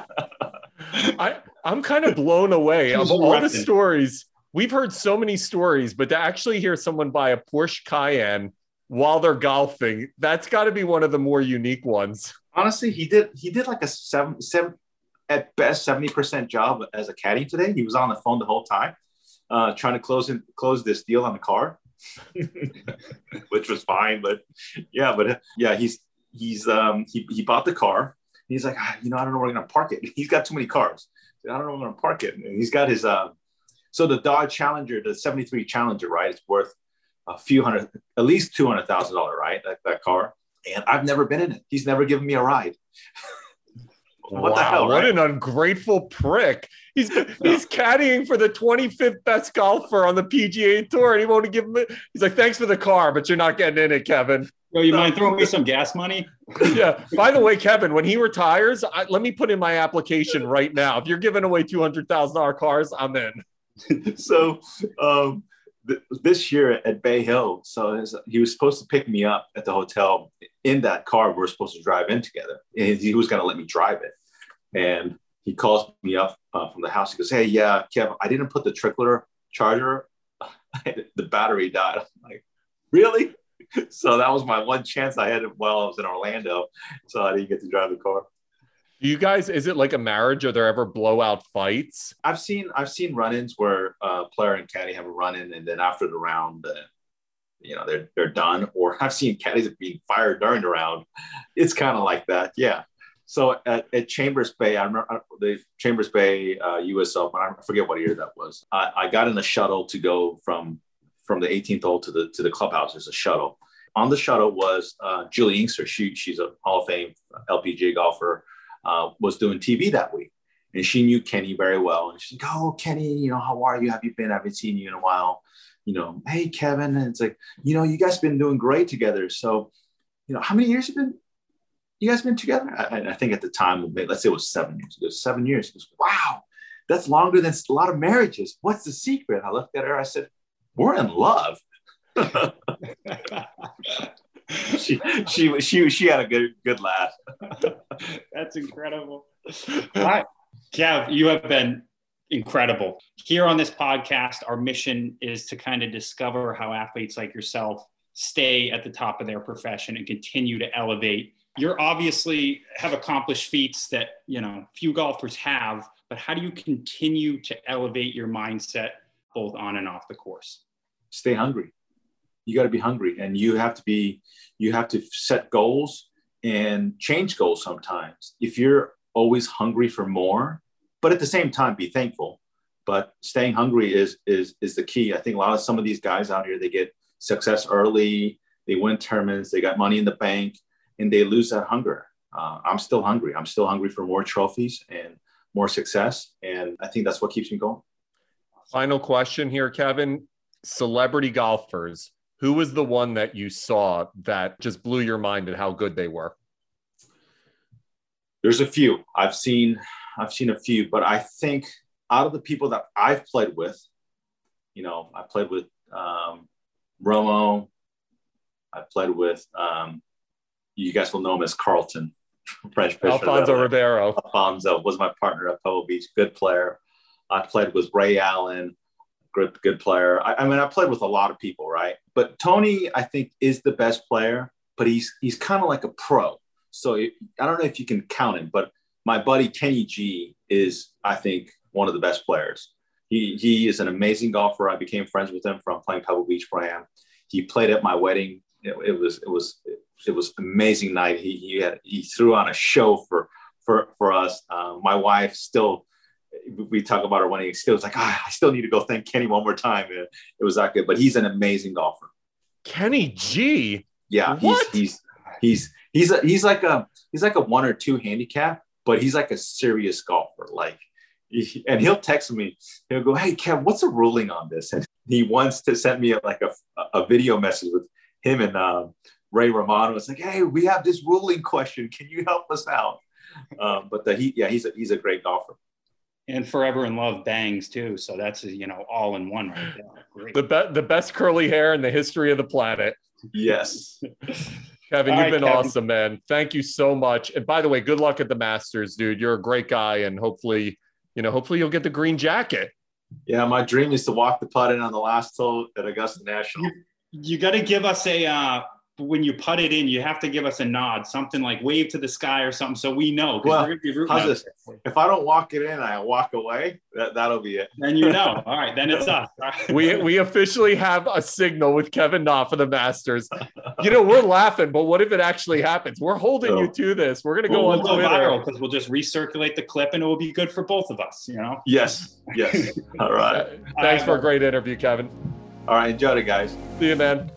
I, I'm kind of blown away of all the stories. We've heard so many stories, but to actually hear someone buy a Porsche Cayenne while they're golfing, that's got to be one of the more unique ones. Honestly, he did he did like a seven, seven at best seventy percent job as a caddy today. He was on the phone the whole time, uh, trying to close in, close this deal on the car, which was fine. But yeah, but yeah, he's he's um, he he bought the car. He's like, ah, you know, I don't know where we're going to park it. He's got too many cars. I don't know where we're going to park it. And he's got his, uh, so the Dodge Challenger, the seventy-three Challenger, right? It's worth a few hundred, at least two hundred thousand dollars, right? That, that car. And I've never been in it. He's never given me a ride. What wow, the hell, right? What an ungrateful prick. He's he's caddying for the twenty-fifth best golfer on the P G A Tour, and he won't give him it. He's like, thanks for the car, but you're not getting in it, Kevin. Yo, you mind throwing me some gas money? Yeah. By the way, Kevin, when he retires, I, let me put in my application right now. If you're giving away two hundred thousand dollars cars, I'm in. So um, th- this year at Bay Hill, so his, he was supposed to pick me up at the hotel in that car. We were supposed to drive in together. And he was going to let me drive it. And he calls me up uh, from the house. He goes, hey, yeah, Kev, I didn't put the trickler charger. The battery died. I'm like, really? So that was my one chance I had while I was in Orlando. So I didn't get to drive the car. Do you guys, is it like a marriage? Are there ever blowout fights? I've seen, I've seen run-ins where uh player and caddy have a run-in, and then after the round, uh, you know, they're, they're done. Or I've seen caddies being fired during the round. It's kind of like that. Yeah. So at, at Chambers Bay, I remember the Chambers Bay uh, U S Open, I forget what year that was. I, I got in a shuttle to go from from the eighteenth hole to the to the clubhouse. There's a shuttle. On the shuttle was uh, Julie Inkster. She, she's a Hall of Fame L P G A golfer, uh, was doing T V that week. And she knew Kenny very well. And she's like, oh, Kenny, you know, how are you? Have you been? I haven't seen you in a while. You know, hey, Kevin. And it's like, you know, you guys been doing great together. So, you know, how many years have been, you guys been together? I, I think at the time, let's say it was seven years. It was seven years. He goes, wow, that's longer than a lot of marriages. What's the secret? I looked at her. I said, we're in love. she, she, she, she had a good, good laugh. That's incredible. All right. Kev, you have been incredible. Here on this podcast, our mission is to kind of discover how athletes like yourself stay at the top of their profession and continue to elevate. You're obviously have accomplished feats that, you know, few golfers have, but how do you continue to elevate your mindset both on and off the course? Stay hungry. You got to be hungry, and you have to be, you have to set goals and change goals sometimes. If you're always hungry for more, but at the same time, be thankful, but staying hungry is, is, is the key. I think a lot of some of these guys out here, they get success early, they win tournaments, they got money in the bank, and they lose that hunger. uh, I'm still hungry. I'm still hungry for more trophies and more success. And I think that's what keeps me going. Final question here, Kevin. Celebrity golfers, who was the one that you saw that just blew your mind at how good they were? There's a few. I've seen, I've seen a few, but I think out of the people that I've played with, you know, I played with um, Romo. I played with, um, you guys will know him as Carlton. French pitcher. Alfonso Ribeiro. Alfonso was my partner at Pebble Beach. Good player. I played with Ray Allen. Good, good player. I, I mean, I played with a lot of people, right? But Tony, I think, is the best player, but he's he's kind of like a pro. So it, I don't know if you can count him, but my buddy Kenny G is, I think, one of the best players. He he is an amazing golfer. I became friends with him from playing Pebble Beach Pro-Am. He played at my wedding. It, it was it was it was amazing night. He he had he threw on a show for for for us. Uh, my wife still, we talk about our wedding. Still was like, ah, I still need to go thank Kenny one more time. It, it was that good, but he's an amazing golfer. Kenny G. Yeah, what? he's he's he's he's a, he's like a he's like a one or two handicap, but he's like a serious golfer. Like, he, and he'll text me. He'll go, "Hey, Kev, what's the ruling on this?" And he wants to send me like a a video message with him and um, Ray Romano. It's like, "Hey, we have this ruling question. Can you help us out?" Um, but the he yeah he's a he's a great golfer. And Forever in Love bangs too. So that's, you know, all in one right there. Great. The, be- the best curly hair in the history of the planet. Yes. Kevin, All you've right, been Kevin. awesome, man. Thank you so much. And by the way, good luck at the Masters, dude. You're a great guy. And hopefully, you know, hopefully you'll get the green jacket. Yeah, my dream is to walk the putt in on the last hole at Augusta National. You, you got to give us a, uh, when you put it in, you have to give us a nod, something like wave to the sky or something so we know. 'cause Well, we're gonna be rooting how's out this? there. If I don't walk it in, I walk away. That that'll be it. Then you know. All right, then it's us. We we officially have a signal with Kevin Na for the Masters. You know, we're laughing, but what if it actually happens? We're holding No. you to this. We're going to go We'll, on we'll go Twitter. viral because we'll just recirculate the clip and it will be good for both of us, you know? Yes. Yes. All right. Thanks for a great interview, Kevin. All right. Enjoy it, guys. See you, man.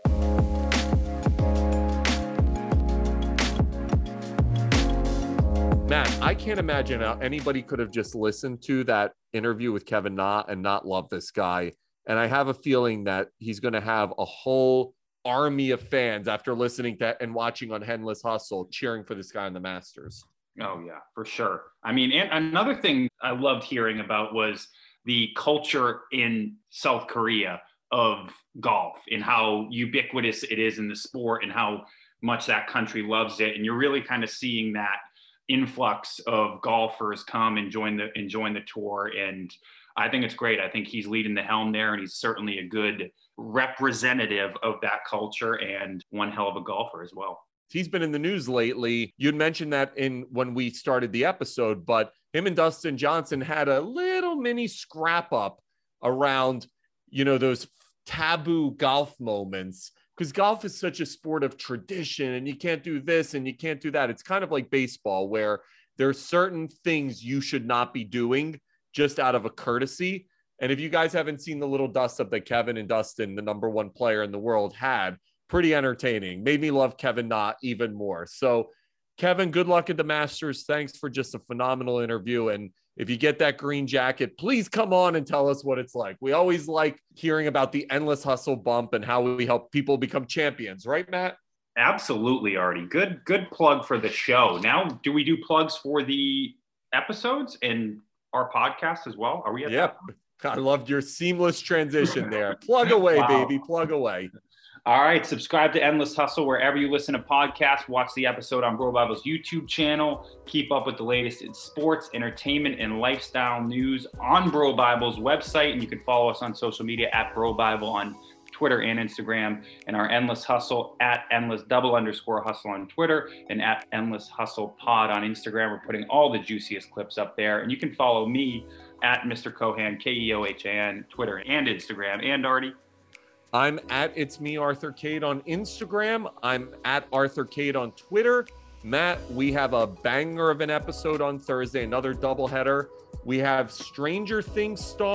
Matt, I can't imagine how anybody could have just listened to that interview with Kevin Na and not love this guy. And I have a feeling that he's going to have a whole army of fans after listening to and watching on Endless Hustle cheering for this guy in the Masters. Oh, yeah, for sure. I mean, and another thing I loved hearing about was the culture in South Korea of golf and how ubiquitous it is in the sport and how much that country loves it. And you're really kind of seeing that influx of golfers come and join the and join the tour. And I think it's great. I think he's leading the helm there, and he's certainly a good representative of that culture and one hell of a golfer as well. He's been in the news lately. You'd mentioned that in when we started the episode, but him and Dustin Johnson had a little mini scrap up around, you know, those taboo golf moments, because golf is such a sport of tradition and you can't do this and you can't do that. It's kind of like baseball where there's certain things you should not be doing just out of a courtesy. And if you guys haven't seen the little dust up that Kevin and Dustin, the number one player in the world, had, pretty entertaining. Made me love Kevin Na even more. So Kevin, good luck at the Masters. Thanks for just a phenomenal interview. And if you get that green jacket, please come on and tell us what it's like. We always like hearing about the Endless Hustle bump and how we help people become champions. Right, Matt? Absolutely, Artie. Good, good plug for the show. Now, do we do plugs for the episodes and our podcast as well? Are we at Yep. I loved your seamless transition there. Plug away, Wow. baby. Plug away. All right, subscribe to Endless Hustle wherever you listen to podcasts. Watch the episode on Bro Bible's YouTube channel. Keep up with the latest in sports, entertainment, and lifestyle news on Bro Bible's website. And you can follow us on social media at Bro Bible on Twitter and Instagram, and our Endless Hustle at Endless double underscore Hustle on Twitter, and at Endless Hustle Pod on Instagram. We're putting all the juiciest clips up there. And you can follow me at Mister Cohan, K E O H A N, Twitter and Instagram. And Artie? I'm at It's Me, Arthur Cade on Instagram. I'm at Arthur Cade on Twitter. Matt, we have a banger of an episode on Thursday, another doubleheader. We have Stranger Things star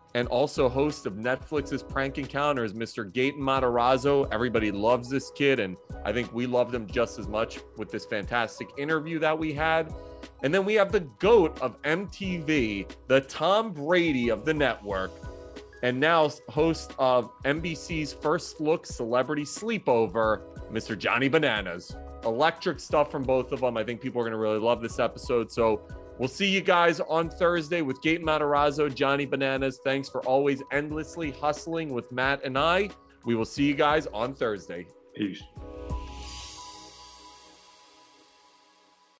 and also host of Netflix's Prank Encounters, Mister Gaten Matarazzo. Everybody loves this kid, and I think we loved him just as much with this fantastic interview that we had. And then we have the GOAT of M T V, the Tom Brady of the network, and now host of N B C's First Look Celebrity Sleepover, Mister Johnny Bananas. Electric stuff from both of them. I think people are going to really love this episode. So we'll see you guys on Thursday with Gaten Matarazzo, Johnny Bananas. Thanks for always endlessly hustling with Matt and I. We will see you guys on Thursday. Peace.